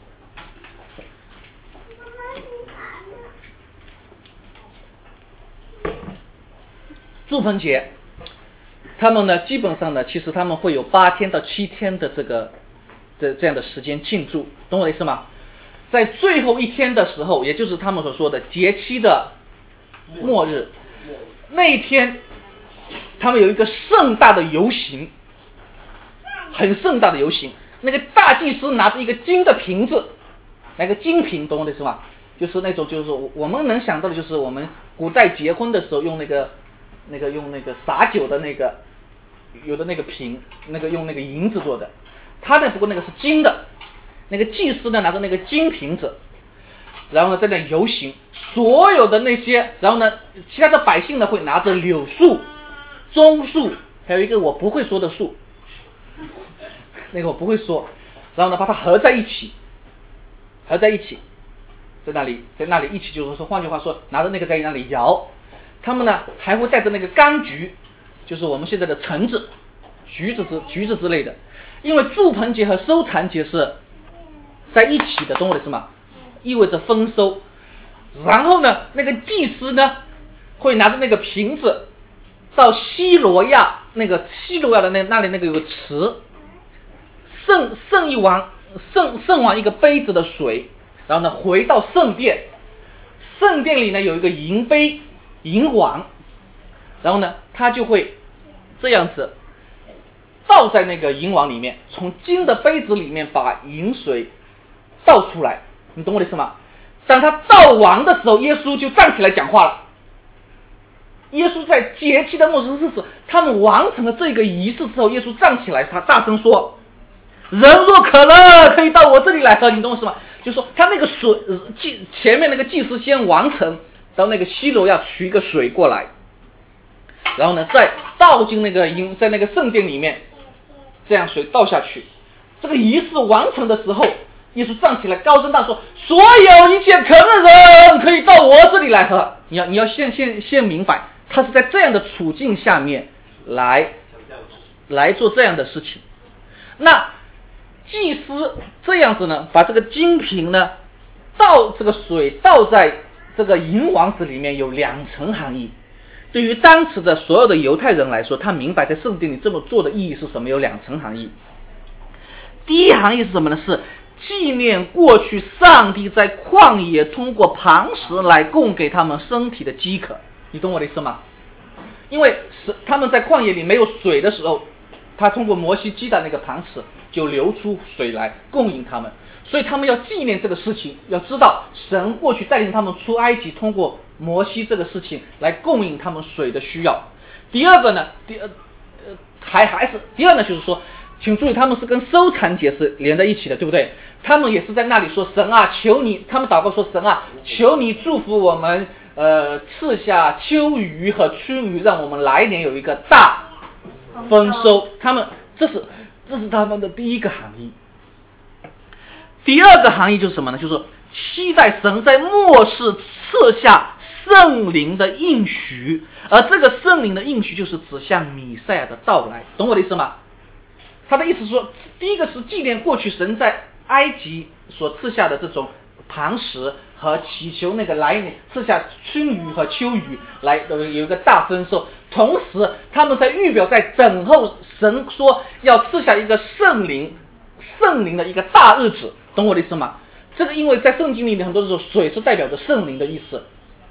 住棚节，他们呢基本上呢，其实他们会有八天到七天的这个这这样的时间庆祝，懂我的意思吗？在最后一天的时候，也就是他们所说的节期的末日，那一天他们有一个盛大的游行，很盛大的游行。那个大祭司拿着一个金的瓶子，那个金瓶，懂我的意思吗？就是那种，就是我们能想到的，就是我们古代结婚的时候用那个那个用那个洒酒的那个有的那个瓶，那个用那个银子做的，他呢不过那个是金的，那个祭司呢拿着那个金瓶子，然后呢在那游行，所有的那些，然后呢其他的百姓呢会拿着柳树、棕树，还有一个我不会说的树，那个我不会说，然后呢把它合在一起，合在一起，在那里在那里一起，就是说换句话说，拿着那个在那里摇。他们呢还会带着那个柑橘，就是我们现在的橙子、橘子之橘子之类的，因为住棚节和收藏节是在一起的，懂我的意思吗？意味着丰收。然后呢，那个祭司呢会拿着那个瓶子到西罗亚那个西罗亚的那那里那个有个池，盛盛一碗盛盛完一个杯子的水，然后呢回到圣殿，圣殿里呢有一个银杯。银碗，然后呢他就会这样子倒在那个银碗里面，从金的杯子里面把银水倒出来，你懂我的意思吗？当他倒完的时候，耶稣就站起来讲话了。耶稣在节期的末日日子，他们完成了这个仪式之后，耶稣站起来，他大声说：人若渴了，可以到我这里来喝。你懂我意思吗？就是说他那个水祭前面那个祭司先完成，到那个西罗要取一个水过来，然后呢再倒进那个银，在那个圣殿里面，这样水倒下去。这个仪式完成的时候，耶稣站起来高声大说：所有一切渴的人可以到我这里来喝。你要你要先先先明白，他是在这样的处境下面来来做这样的事情。那祭司这样子呢，把这个金瓶呢倒这个水倒在这个银碗子里面，有两层含义。对于当时的所有的犹太人来说，他明白在圣殿里这么做的意义是什么，有两层含义。第一含义是什么呢？是纪念过去上帝在旷野通过磐石来供给他们身体的饥渴。你懂我的意思吗？因为是他们在旷野里没有水的时候，他通过摩西击打那个磐石就流出水来供应他们，所以他们要纪念这个事情，要知道神过去带领他们出埃及，通过摩西这个事情来供应他们水的需要。第二个呢，第呃还还是第二呢，就是说，请注意，他们是跟收藏节是连在一起的，对不对？他们也是在那里说：神啊，求你，他们祷告说：神啊，求你祝福我们，呃，赐下秋雨和春雨，让我们来年有一个大丰收。他们这是这是他们的第一个含义。第二个含义就是什么呢？就是说期待神在末世赐下圣灵的应许，而这个圣灵的应许就是指向弥赛亚的到来，懂我的意思吗？他的意思是说，第一个是纪念过去神在埃及所赐下的这种磐石，和祈求那个来年赐下春雨和秋雨来有一个大丰收。同时他们在预表在等候神说要赐下一个圣灵圣灵的一个大日子，懂我的意思吗？这个因为在圣经里面很多时候水是代表着圣灵的意思，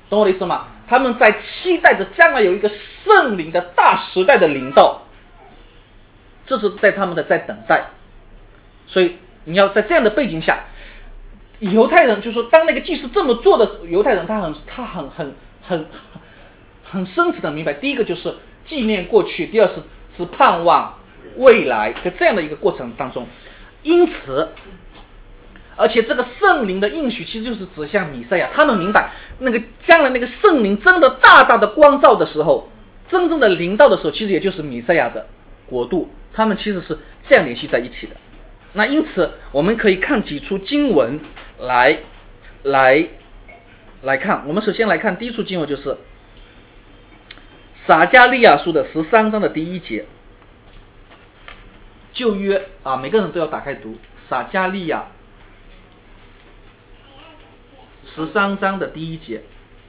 懂我的意思吗？他们在期待着将来有一个圣灵的大时代的临到，这是在他们的在等待。所以你要在这样的背景下，犹太人就说，当那个祭司这么做的时候，犹太人他很他很很很很深层的明白，第一个就是纪念过去，第二是是盼望未来，在这样的一个过程当中，因此，而且这个圣灵的应许其实就是指向弥赛亚，他们明白那个将来那个圣灵真的大大的光照的时候，真正的临到的时候，其实也就是弥赛亚的国度，他们其实是这样联系在一起的。那因此我们可以看几处经文来来来看，我们首先来看第一处经文，就是撒迦利亚书的十三章的第一节，旧约啊，每个人都要打开读撒迦利亚十三章的第一节。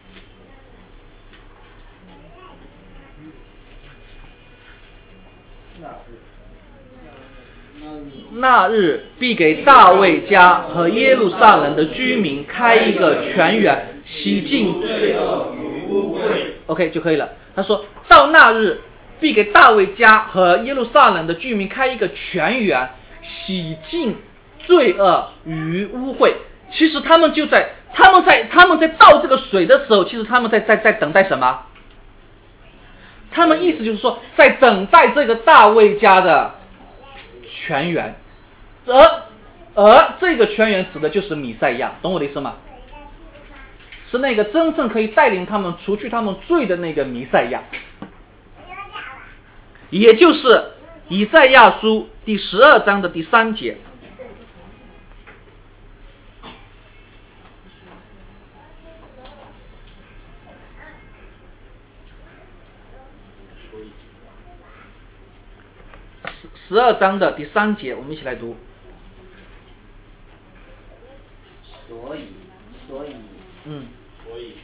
那日必给大卫家和耶路撒冷的居民开一个泉源，洗净罪恶与污秽。OK 就可以了。他说到那日必给大卫家和耶路撒冷的居民开一个泉源，洗净罪恶与污秽。其实他们就在他们在他们在倒这个水的时候，其实他们在在在等待什么？他们意思就是说，在等待这个大卫家的泉源，而而这个泉源指的就是弥赛亚，懂我的意思吗？是那个真正可以带领他们除去他们罪的那个弥赛亚，也就是以赛亚书第十二章的第三节。十二章的第三节，我们一起来读。 所以，所以， 嗯， 所以，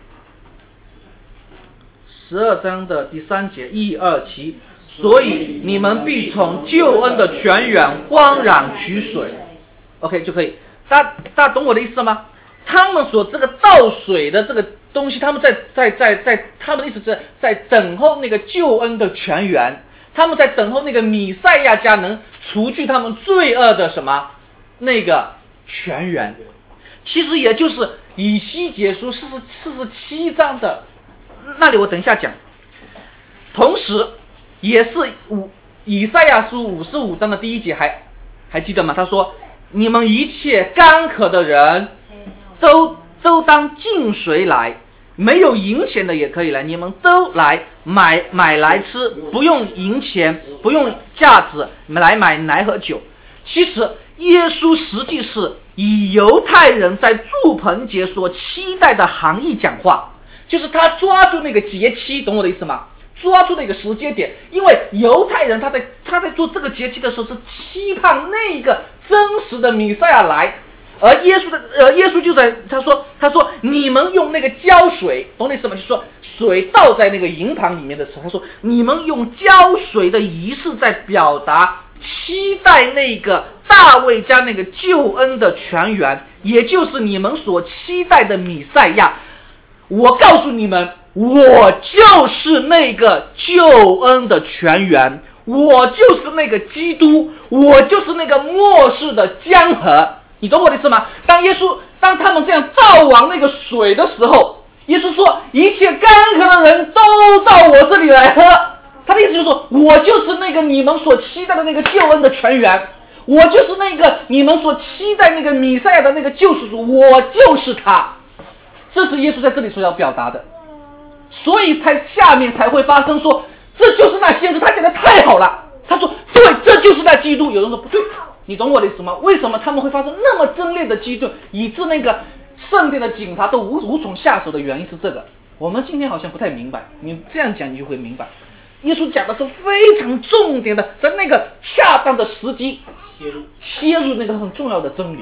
十二章的第三节，一二七，所以你们必从救恩的泉源欢然取水。OK 就可以，大家大家懂我的意思吗？他们所这个倒水的这个东西，他们在在在在，他们的意思是在等候那个救恩的泉源。他们在等候那个弥赛亚家能除去他们罪恶的什么那个泉源，其实也就是以西结书四十四十七章的那里，我等一下讲。同时也是五以赛亚书五十五章的第一节，还还记得吗？他说：“你们一切干渴的人都都当进水来。”没有银钱的也可以来，你们都来买买来吃，不用银钱，不用价值来买奶和酒。其实耶稣实际是以犹太人在住棚节所期待的含义讲话，就是他抓住那个节期，懂我的意思吗？抓住那个时间点，因为犹太人他在他在做这个节期的时候是期盼那个真实的弥赛亚来。而耶稣的呃，耶稣就在他说他说你们用那个浇水，懂你什么？就是说水倒在那个银盘里面的时候，他说你们用浇水的仪式在表达期待那个大卫家那个救恩的泉源，也就是你们所期待的弥赛亚。我告诉你们，我就是那个救恩的泉源，我就是那个基督，我就是那个末世的江河。你懂我的意思吗？当耶稣当他们这样倒往那个水的时候，耶稣说一切干渴的人都到我这里来喝。他的意思就是说，我就是那个你们所期待的那个救恩的泉源，我就是那个你们所期待那个弥赛亚的那个救赎主，我就是他。这是耶稣在这里所要表达的，所以才下面才会发生说这就是那先知，他讲的太好了。他说对，这就是那基督。有人说不对，你懂我的意思吗？为什么他们会发生那么争烈的激动，以致那个圣殿的警察都无无从下手的原因是这个。我们今天好像不太明白，你这样讲你就会明白。耶稣讲的是非常重点的，在那个恰当的时机切入切入那个很重要的真理，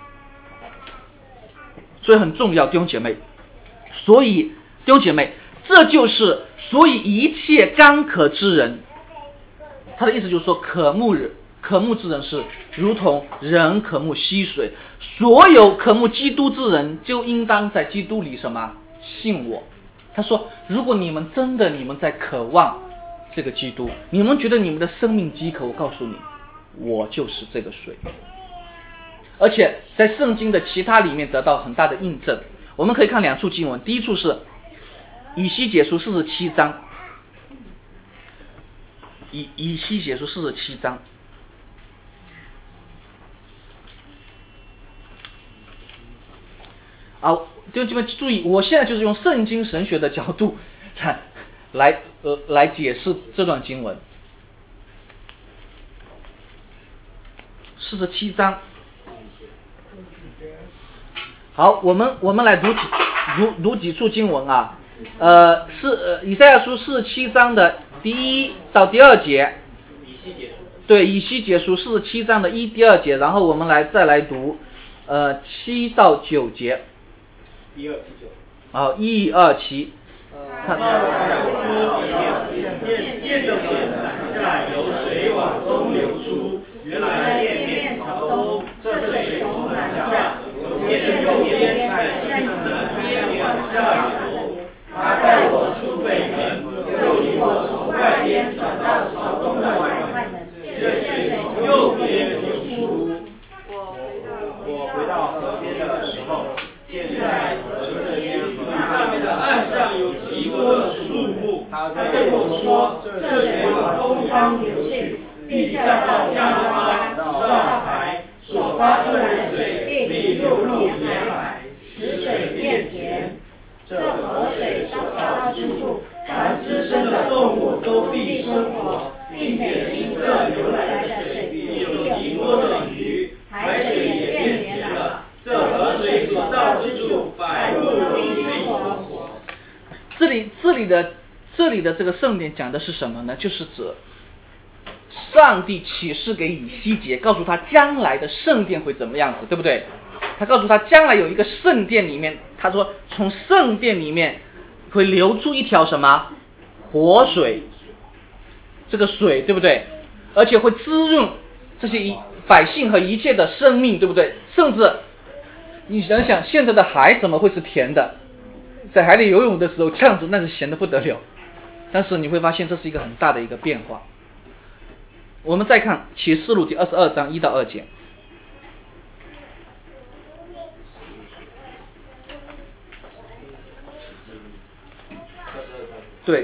所以很重要，弟兄姐妹。所以弟兄姐妹，这就是所以一切干渴之人，他的意思就是说，渴慕人渴慕之人是如同人渴慕溪水，所有渴慕基督之人就应当在基督里什么信我。他说如果你们真的你们在渴望这个基督，你们觉得你们的生命饥渴，我告诉你，我就是这个水。而且在圣经的其他里面得到很大的印证。我们可以看两处经文，第一处是以西结书四十七章，以以西结书四十七章，啊，就这边注意，我现在就是用圣经神学的角度来呃来解释这段经文。四十七章，好，我们我们来读几读读几处经文啊，呃是呃以赛亚书四十七章的第一到第二节， 以西结书， 对，以西结书四十七章的一第二节，然后我们来再来读呃七到九节。 一二七九。 好，一二七。 他说：“殿殿的本栏下有水往东流出，原来殿面朝东，这水从南下，从殿的右边在西南边往下流。他带我出北门，又领我从外边转到朝东的外门，这水从右边流出。我回到河边的时候，见在河这边河上面的岸上有极多的树木。他对我说：这水往东方流去，必下到加拉上海，所发出来的水必流入沿海，使水变甜。这河水所调到之处，凡滋生的动物都必生活，并且因这流来的水必有极多的鱼，海水也变甜了。这河水所到之处，百物都必生活。” 这里这里的这里的这个圣典讲的是什么呢？就是指上帝启示给以西结，告诉他将来的圣殿会怎么样子，对不对？他告诉他将来有一个圣殿里面，他说从圣殿里面会流出一条什么活水，这个水对不对？而且会滋润这些百姓和一切的生命，对不对？甚至你想想，现在的海怎么会是甜的？在海里游泳的时候，呛子那是咸的不得了。但是你会发现这是一个很大的一个变化。我们再看启示录第二十二章一到二节。对，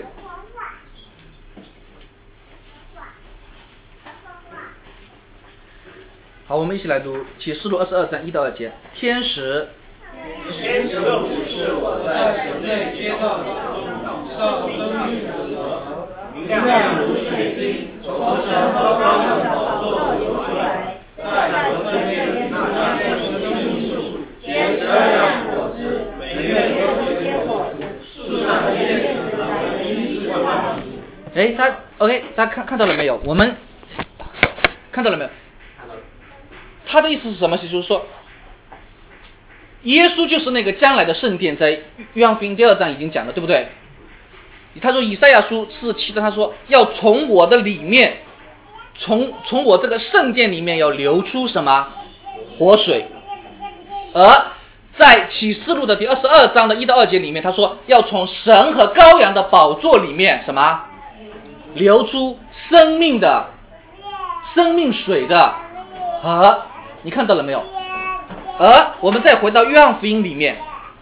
好，我们一起来读启示录二十二章一到二节。天使天使又指示我在城内街道中上生命的河，明亮如水晶，从神和羔羊的宝座流出来。在河中间那些生命树结十二样果子，每月都结果子，树上结子的因是万民。 哎，他 OK， 大家看看到了没有？我们看到了没有？他的意思是什么？就是说，耶稣就是那个将来的圣殿，在约翰福音第二章已经讲了，对不对？他说以赛亚书四十七章，他说要从我的里面，从从我这个圣殿里面要流出什么活水。而在启示录的第二十二章的一到二节里面，他说要从神和羔羊的宝座里面什么流出生命的生命水的河。你看到了没有？而我们再回到约翰福音里面，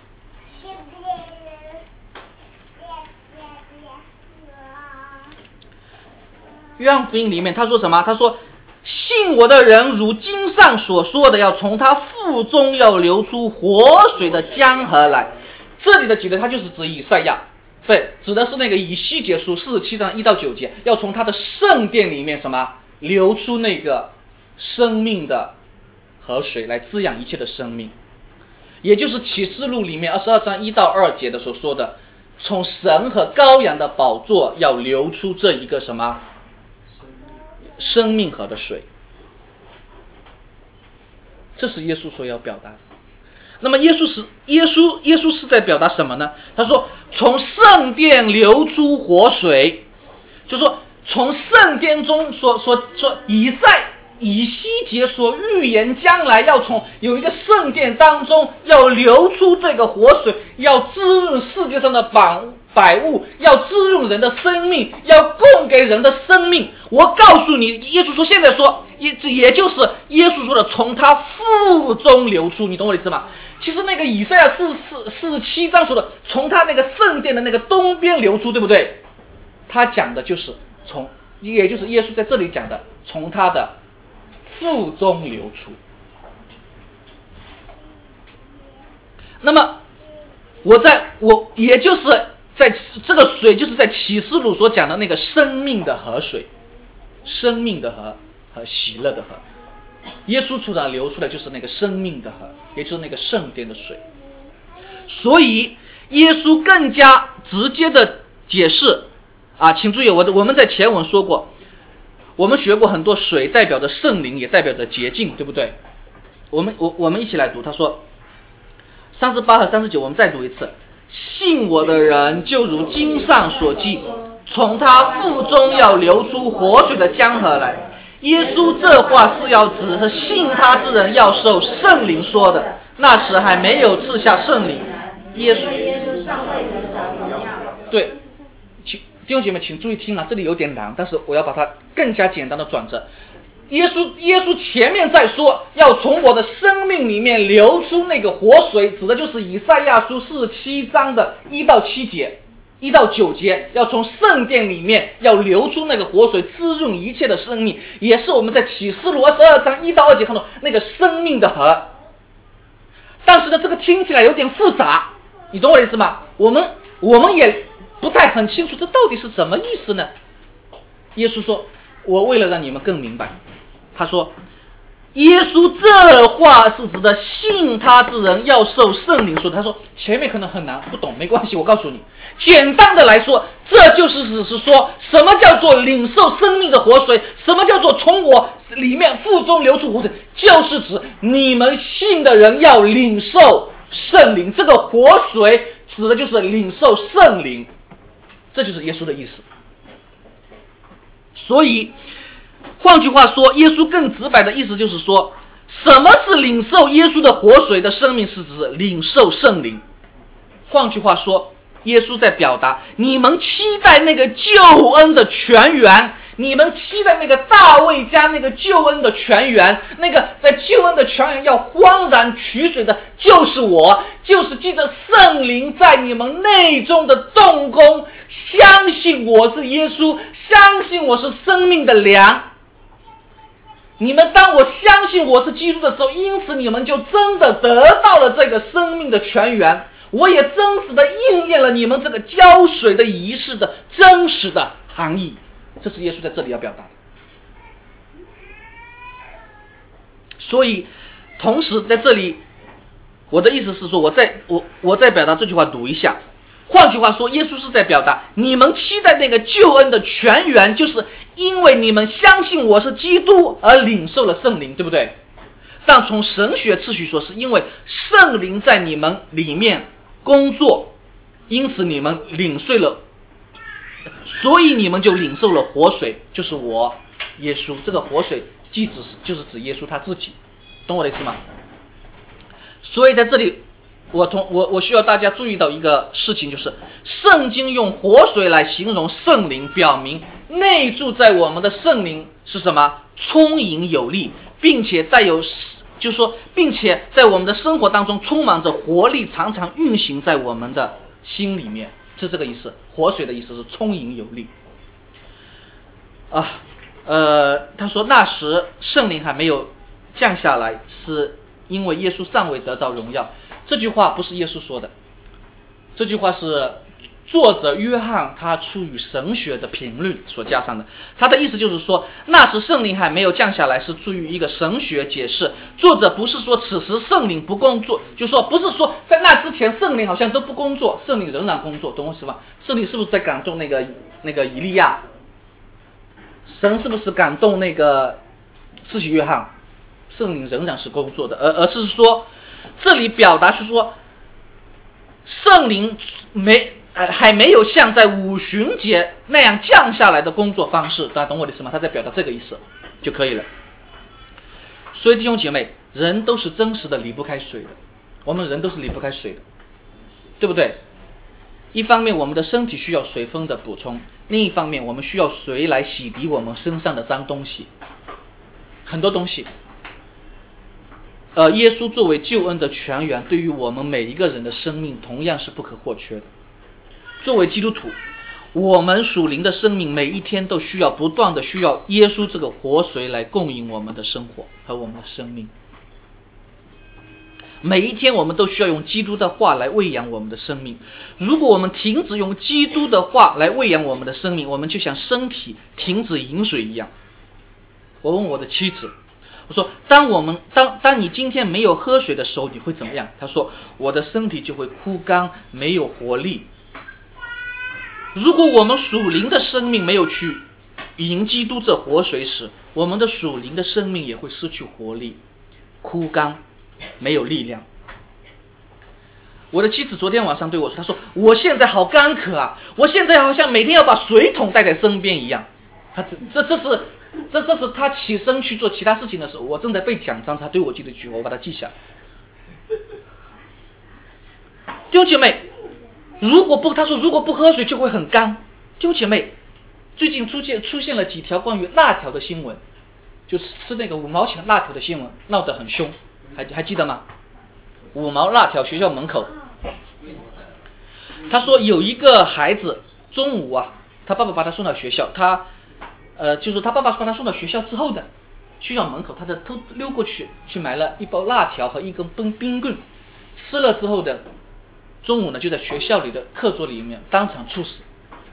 约翰福音里面他说什么？他说信我的人如经上所说的，要从他腹中要流出活水的江河来。这里的指的他就是指以赛亚，对，指的是那个以西结书四十七章一到九节，要从他的圣殿里面什么流出那个生命的河水来滋养一切的生命。也就是启示录里面二十二章一到二节的所说的，从神和羔羊的宝座要流出这一个什么生命河的水。这是耶稣所要表达的。那么耶稣是耶稣耶稣是在表达什么呢？他说从圣殿流出活水，就是说从圣殿中所所所以赛以西结所预言将来要从有一个圣殿当中要流出这个活水，要滋润世界上的百百物，要滋润人的生命，要供给人的生命。我告诉你，耶稣说，现在说也也就是耶稣说的从他腹中流出，你懂我的意思吗？其实那个以赛亚四四四十七章说的从他那个圣殿的那个东边流出，对不对？他讲的就是从，也就是耶稣在这里讲的从他的腹中流出。那么我在我也就是在这个水就是在启示录所讲的那个生命的河水，生命的河和喜乐的河，耶稣出来流出来就是那个生命的河，也就是那个圣殿的水。所以耶稣更加直接的解释啊，请注意，我我们在前文说过，我们学过很多，水代表着圣灵，也代表着洁净，对不对？我们我我们一起来读，他说三十八和三十九，我们再读一次。信我的人就如经上所记，从他腹中要流出活水的江河来。耶稣这话是要指着信他之人要受圣灵说的，那时还没有赐下圣灵。耶稣对，请弟兄姐妹请注意听啊，这里有点难，但是我要把它更加简单的转折。耶稣耶稣前面在说要从我的生命里面流出那个活水，指的就是以赛亚书四十七章的一到七节一到九节，要从圣殿里面要流出那个活水，滋润一切的生命，也是我们在启示录二十二章一到二节看到那个生命的河。但是呢，这个听起来有点复杂，你懂我的意思吗？我们我们也不太很清楚这到底是什么意思呢？耶稣说，我为了让你们更明白，他说耶稣这话是指的信他之人要受圣灵说的。他说前面可能很难不懂，没关系，我告诉你，简单的来说，这就是只是说什么叫做领受生命的活水，什么叫做从我里面腹中流出活水，就是指你们信的人要领受圣灵，这个活水指的就是领受圣灵，这就是耶稣的意思。所以换句话说，耶稣更直白的意思就是说，什么是领受耶稣的活水的生命，是指领受圣灵。换句话说，耶稣在表达你们期待那个救恩的泉源，你们期待那个大卫家那个救恩的泉源，那个在救恩的泉源要欢然取水的就是我，就是记着圣灵在你们内中的动工，相信我是耶稣，相信我是生命的粮。你们当我相信我是基督的时候，因此你们就真的得到了这个生命的泉源，我也真实的应验了你们这个浇水的仪式的真实的含义。这是耶稣在这里要表达的。所以同时在这里，我的意思是说，我在我我在表达这句话读一下。换句话说，耶稣是在表达你们期待那个救恩的泉源，就是因为你们相信我是基督而领受了圣灵，对不对？但从神学次序说，是因为圣灵在你们里面工作，因此你们领受了，所以你们就领受了活水，就是我耶稣。这个活水既指就是指耶稣他自己，懂我的意思吗？所以在这里我同我我需要大家注意到一个事情，就是圣经用活水来形容圣灵，表明内住在我们的圣灵是什么？充盈有力，并且带有，就是说，并且在我们的生活当中充满着活力，常常运行在我们的心里面，是这个意思。活水的意思是充盈有力啊。呃，他说那时圣灵还没有降下来，是因为耶稣尚未得到荣耀。这句话不是耶稣说的，这句话是作者约翰他出于神学的评论所加上的。他的意思就是说，那时圣灵还没有降下来，是出于一个神学解释。作者不是说此时圣灵不工作，就是说不是说在那之前圣灵好像都不工作，圣灵仍然工作，懂我意思吧？圣灵是不是在感动那个那个以利亚？神是不是感动那个施洗约翰？圣灵仍然是工作的，而而是说这里表达是说圣灵没呃还没有像在五旬节那样降下来的工作方式，大家懂我的意思吗？他在表达这个意思就可以了。 所以弟兄姐妹，人都是真实的离不开水的，我们人都是离不开水的，对不对？一方面我们的身体需要水分的补充，另一方面我们需要水来洗涤我们身上的脏东西，很多东西。呃，耶稣作为救恩的泉源，对于我们每一个人的生命同样是不可或缺的。作为基督徒，我们属灵的生命每一天都需要不断的需要耶稣这个活水来供应我们的生活和我们的生命。每一天我们都需要用基督的话来喂养我们的生命。如果我们停止用基督的话来喂养我们的生命，我们就像身体停止饮水一样。我问我的妻子，我说当我们当当你今天没有喝水的时候，你会怎么样？她说我的身体就会枯干，没有活力。如果我们属灵的生命没有去饮基督这活水时，我们的属灵的生命也会失去活力，枯干，没有力量。我的妻子昨天晚上对我说，她说我现在好干渴啊，我现在好像每天要把水桶带在身边一样。她这这这是这这是她起身去做其他事情的时候，我正在背讲章，她对我记的一句话，我把它记下来。弟兄姐妹，如果不，她说如果不喝水就会很干。弟兄姐妹，最近出现出现了几条关于辣条的新闻，就是吃那个五毛钱辣条的新闻，闹得很凶，还还记得吗？五毛辣条学校门口，他说有一个孩子中午啊，他爸爸把他送到学校，他呃就是他爸爸把他送到学校之后的学校门口，他就偷溜过去去买了一包辣条和一根冰冰棍，吃了之后的中午呢就在学校里的课桌里面当场猝死。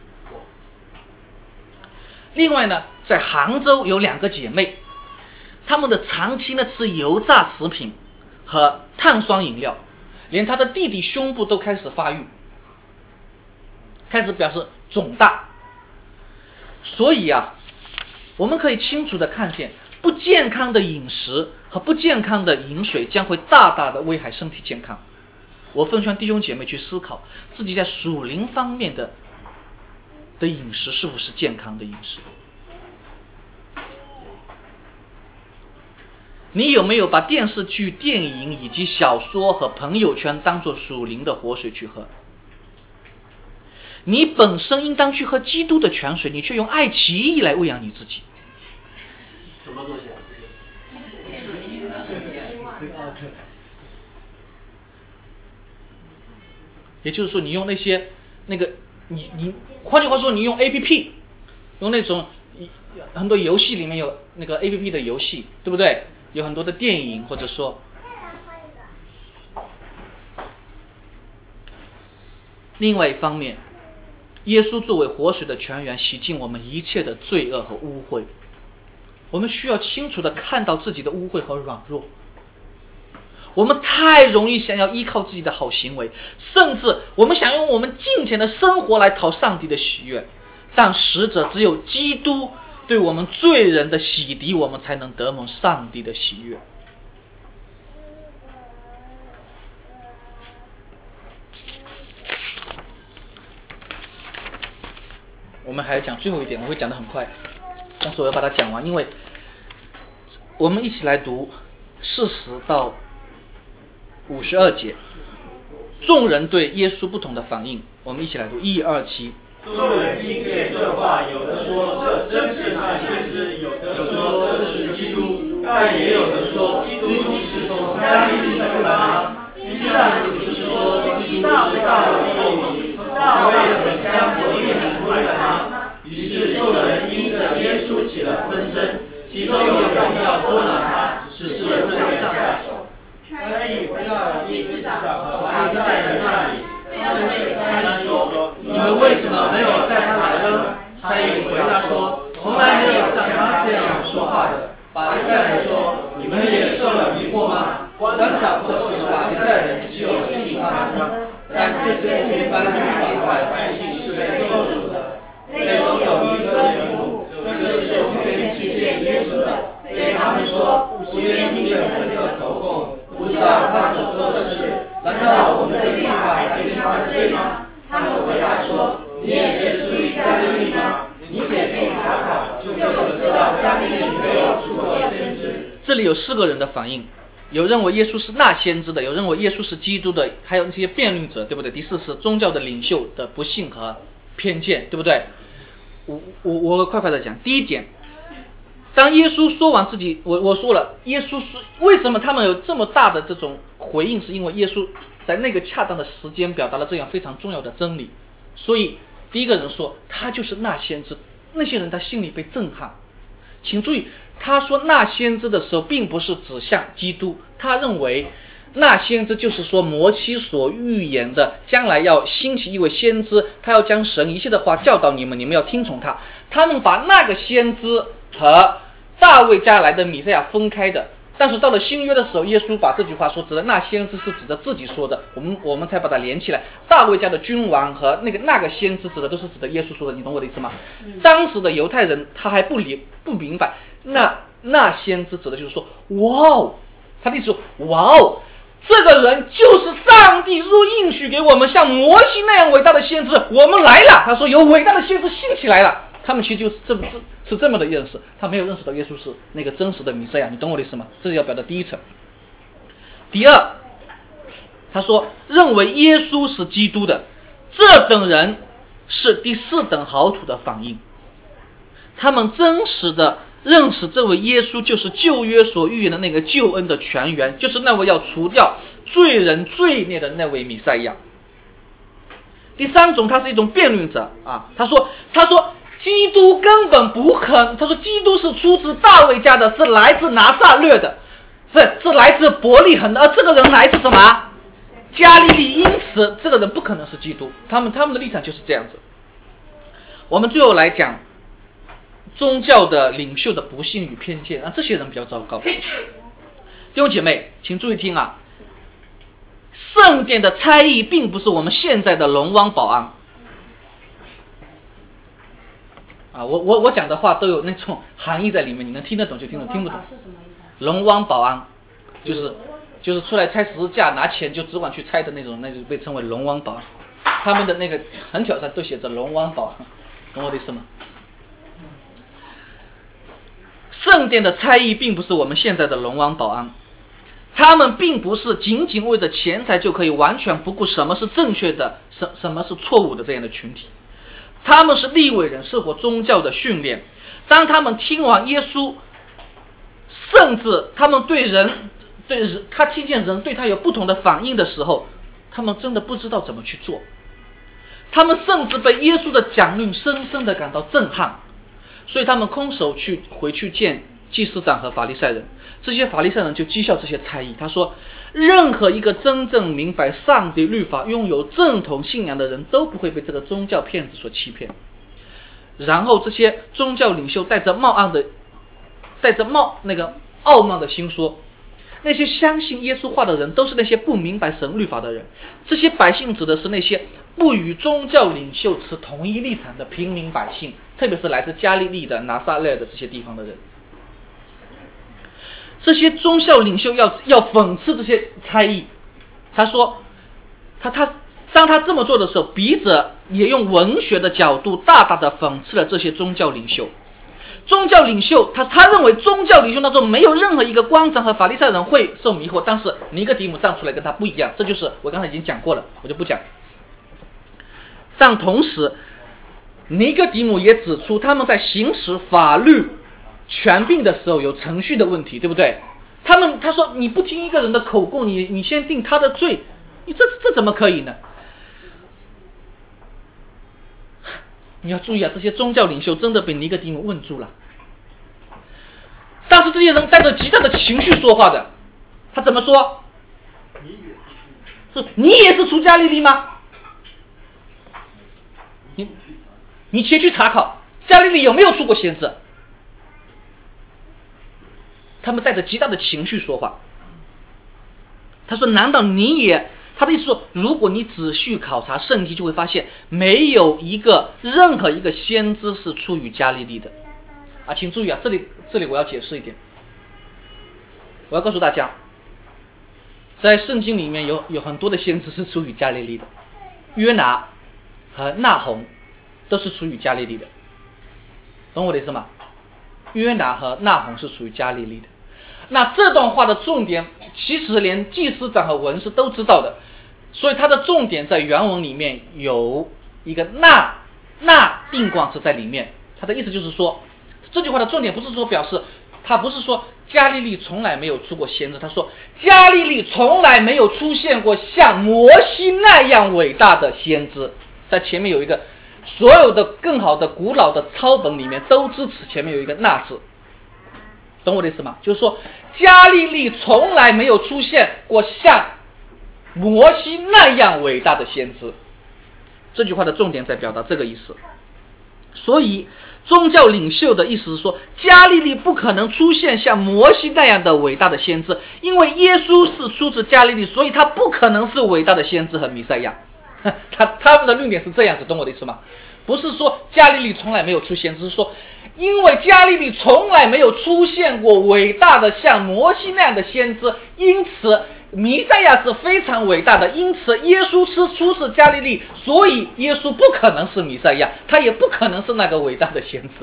另外呢，在杭州有两个姐妹，她们的长期呢吃油炸食品和碳酸饮料，连她的弟弟胸部都开始发育，开始表示肿大。所以啊，我们可以清楚的看见，不健康的饮食和不健康的饮水将会大大的危害身体健康。我奉劝弟兄姐妹去思考自己在属灵方面的的饮食是不是健康的饮食。你有没有把电视剧、电影以及小说和朋友圈当作属灵的活水去喝？你本身应当去喝基督的泉水，你却用爱奇艺来喂养你自己。 什么东西？ 也就是说，你用那些那个你你，换句话说，你用 A P P， 用那种很多游戏里面有那个 A P P 的游戏，对不对？有很多的电影，或者说，另外一方面，耶稣作为活水的泉源，洗净我们一切的罪恶和污秽。我们需要清楚的看到自己的污秽和软弱。我们太容易想要依靠自己的好行为，甚至我们想用我们金钱的生活来讨上帝的喜悦，但实则只有基督对我们罪人的洗涤，我们才能得蒙上帝的喜悦。我们还要讲最后一点，我会讲得很快，但是我要把它讲完，因为我们一起来读四十到五十二节，众人对耶稣不同的反应，我们一起来读一二七。 众人听见这话，有的说这真是那先知，有的说这是基督，但也有的说基督是从加利利出来吗？依上不是说基督是大卫的后裔，大卫曾将伯利恒出来吗？于是众人因着耶稣起了纷争，其中有人要捉拿他，使世人下手。他一回到祭司长和法利赛人那里，他们对他说：“你们为什么没有带他来呢？”他一回答说：“从来没有像他这样说话的。”法利赛人说：“你们也受了迷惑吗？官长或是法利赛人只有信他吗？但这些不犯律法的百姓是被咒诅的。内中有一个人物，就是从前去见耶稣的，对他们说：不愿听人的口供。”不知道他所做的事，难道我们的律法还定他的罪吗？他们回答说：你也是出于加利利吗？你且去查考，就知道加利利没有出过先知。 这里有四个人的反应，有认为耶稣是那先知的，有认为耶稣是基督的，还有那些辩论者，对不对？第四是宗教的领袖的不幸和偏见，对不对？我我我快快的讲。第一点，当耶稣说完自己，我我说了，耶稣说为什么他们有这么大的这种回应，是因为耶稣在那个恰当的时间表达了这样非常重要的真理。所以第一个人说他就是那先知，那些人他心里被震撼。请注意，他说那先知的时候并不是指向基督，他认为那先知就是说摩西所预言的将来要兴起一位先知，他要将神一切的话教导你们，你们要听从他。他们把那个先知和大卫家来的弥赛亚分开的，但是到了新约的时候，耶稣把这句话说指的那先知是指的自己说的，我们我们才把它连起来。大卫家的君王和那个那个先知指的都是指的耶稣说的，你懂我的意思吗？当时的犹太人他还不理不明白，那那先知指的就是说，哇哦，他的意思说，哇哦，这个人就是上帝若应许给我们像摩西那样伟大的先知，我们来了。他说有伟大的先知兴起来了。他们其实就是这么是这么的认识，他没有认识到耶稣是那个真实的弥赛亚，你懂我的意思吗？这是要表达第一层。第二，他说认为耶稣是基督的这等人是第四等好土的反应，他们真实的认识这位耶稣就是旧约所预言的那个救恩的泉源，就是那位要除掉罪人罪孽的那位弥赛亚。第三种，他是一种辩论者啊，他说他说基督根本不可能，他说基督是出自大卫家的，是来自拿撒勒的，是是来自伯利恒的，而这个人来自什么？加利利，因此这个人不可能是基督。他们他们的立场就是这样子。我们最后来讲宗教的领袖的不幸与偏见啊，这些人比较糟糕。弟兄姐妹，请注意听啊，圣殿的差役并不是我们现在的龙王保安。啊，我我我讲的话都有那种含义在里面，你能听得懂就听懂，听不懂。龙王保安就是就是出来拆十字架拿钱就只管去拆的那种，那就被称为龙王保安。他们的那个横条上都写着龙王保安，懂我的意思吗？圣殿的差役并不是我们现在的龙王保安，他们并不是仅仅为着钱财就可以完全不顾什么是正确的，什什么是错误的这样的群体。他们是利未人，受过宗教的训练。当他们听完耶稣，甚至他们对人对人他听见人对他有不同的反应的时候，他们真的不知道怎么去做。他们甚至被耶稣的讲论深深的感到震撼，所以他们空手去回去见祭司长和法利赛人。这些法利赛人就讥笑这些差役，他说任何一个真正明白上帝律法拥有正统信仰的人都不会被这个宗教骗子所欺骗。然后这些宗教领袖带着冒暗的带着冒那个傲慢的心说，那些相信耶稣话的人都是那些不明白神律法的人。这些百姓指的是那些不与宗教领袖持同一立场的平民百姓，特别是来自加利利的拿撒勒的这些地方的人。这些宗教领袖要要讽刺这些差役，他说他他当他这么做的时候，笔者也用文学的角度大大的讽刺了这些宗教领袖。宗教领袖他他认为宗教领袖当中没有任何一个官长和法利赛人会受迷惑，但是尼哥底母站出来跟他不一样，这就是我刚才已经讲过了，我就不讲。但同时尼哥底母也指出他们在行使法律权柄的时候有程序的问题，对不对？他们他说你不听一个人的口供，你你先定他的罪，你这这怎么可以呢？你要注意啊，这些宗教领袖真的被尼哥底母问住了。但是这些人带着极大的情绪说话的，他怎么说？说你也是出加利利吗？你你且去查考加利利有没有出过先知。他们带着极大的情绪说话。他说难道你也，他的意思说，如果你仔细考察圣经，就会发现没有一个任何一个先知是出于加利利的啊！请注意啊，这里这里我要解释一点，我要告诉大家，在圣经里面有有很多的先知是出于加利利的，约拿和纳洪都是出于加利利的，懂我的意思吗？约拿和纳洪是属于加利利的， 那这段话的重点其实连祭司长和文士都知道的，所以它的重点在原文里面有一个那那定冠词在里面。它的意思就是说，这句话的重点不是说表示，他不是说加利利从来没有出过先知，他说加利利从来没有出现过像摩西那样伟大的先知。在前面有一个，所有的更好的古老的抄本里面都支持前面有一个那字，懂我的意思吗？就是说加利利从来没有出现过像摩西那样伟大的先知。这句话的重点在表达这个意思。所以宗教领袖的意思是说，加利利不可能出现像摩西那样的伟大的先知，因为耶稣是出自加利利，所以他不可能是伟大的先知和弥赛亚。他他们的论点是这样子，懂我的意思吗？不是说加利利从来没有出现，只是说因为加利利从来没有出现过伟大的像摩西那样的先知，因此弥赛亚是非常伟大的，因此耶稣是出自加利利，所以耶稣不可能是弥赛亚，他也不可能是那个伟大的先知。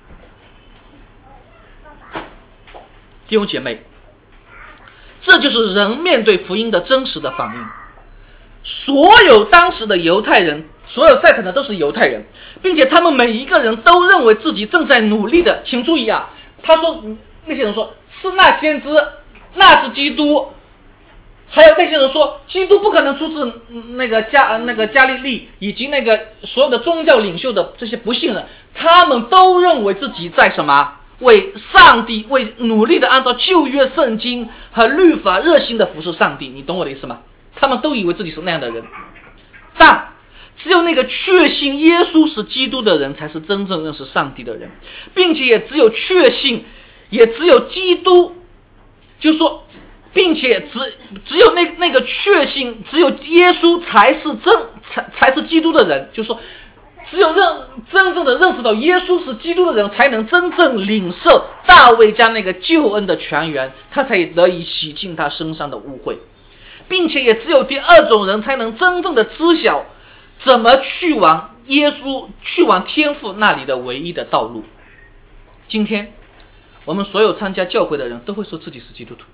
弟兄姐妹，这就是人面对福音的真实的反应。所有当时的犹太人，所有在场的都是犹太人，并且他们每一个人都认为自己正在努力的，请注意啊，他说那些人说是那先知，那是基督，还有那些人说基督不可能出自那个加那个加利利，以及那个所有的宗教领袖的这些不信人，他们都认为自己在什么为上帝，为努力的按照旧约圣经和律法热心的服侍上帝。你懂我的意思吗？他们都以为自己是那样的人，但只有那个确信耶稣是基督的人才是真正认识上帝的人，并且也只有确信，也只有基督，就是说并且只只有那那个确信，只有耶稣才是真才才是基督的人，就是说只有认真正的认识到耶稣是基督的人，才能真正领受大卫家那个救恩的泉源，他才得以洗净他身上的污秽，并且也只有第二种人才能真正的知晓怎么去往耶稣去往天父那里的唯一的道路。今天我们所有参加教会的人都会说自己是基督徒。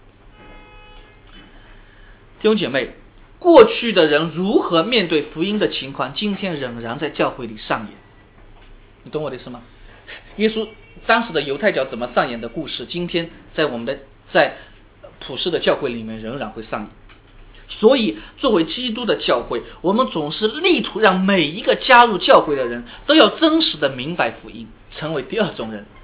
弟兄姐妹，过去的人如何面对福音的情况，今天仍然在教会里上演。你懂我的意思吗？耶稣当时的犹太教怎么上演的故事，今天在我们的在普世的教会里面仍然会上演。所以作为基督的教会，我们总是力图让每一个加入教会的人都要真实的明白福音，成为第二种人。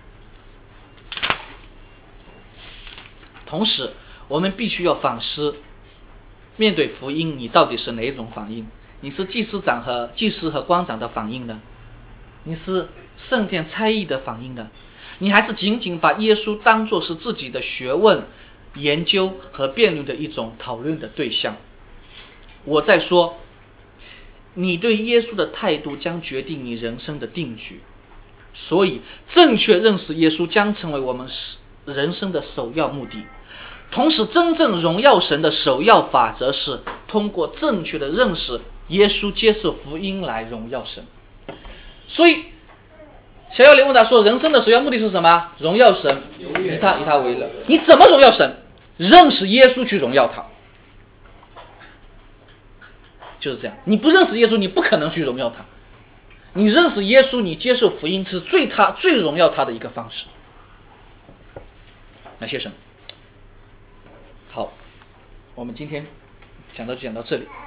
同时我们必须要反思，面对福音你到底是哪一种反应？你是祭司长和祭司和官长的反应呢？你是圣殿差役的反应呢？你还是仅仅把耶稣当作是自己的学问研究和辩论的一种讨论的对象？我在说，你对耶稣的态度将决定你人生的定局，所以正确认识耶稣将成为我们人生的首要目的。同时真正荣耀神的首要法则是通过正确的认识耶稣，接受福音来荣耀神。所以小要灵问答说，人生的首要目的是什么？荣耀神，以他以他为乐。你怎么荣耀神？认识耶稣去荣耀他，就是这样。你不认识耶稣，你不可能去荣耀他。你认识耶稣，你接受福音是最他最荣耀他的一个方式。感谢神。好，我们今天讲到就讲到这里。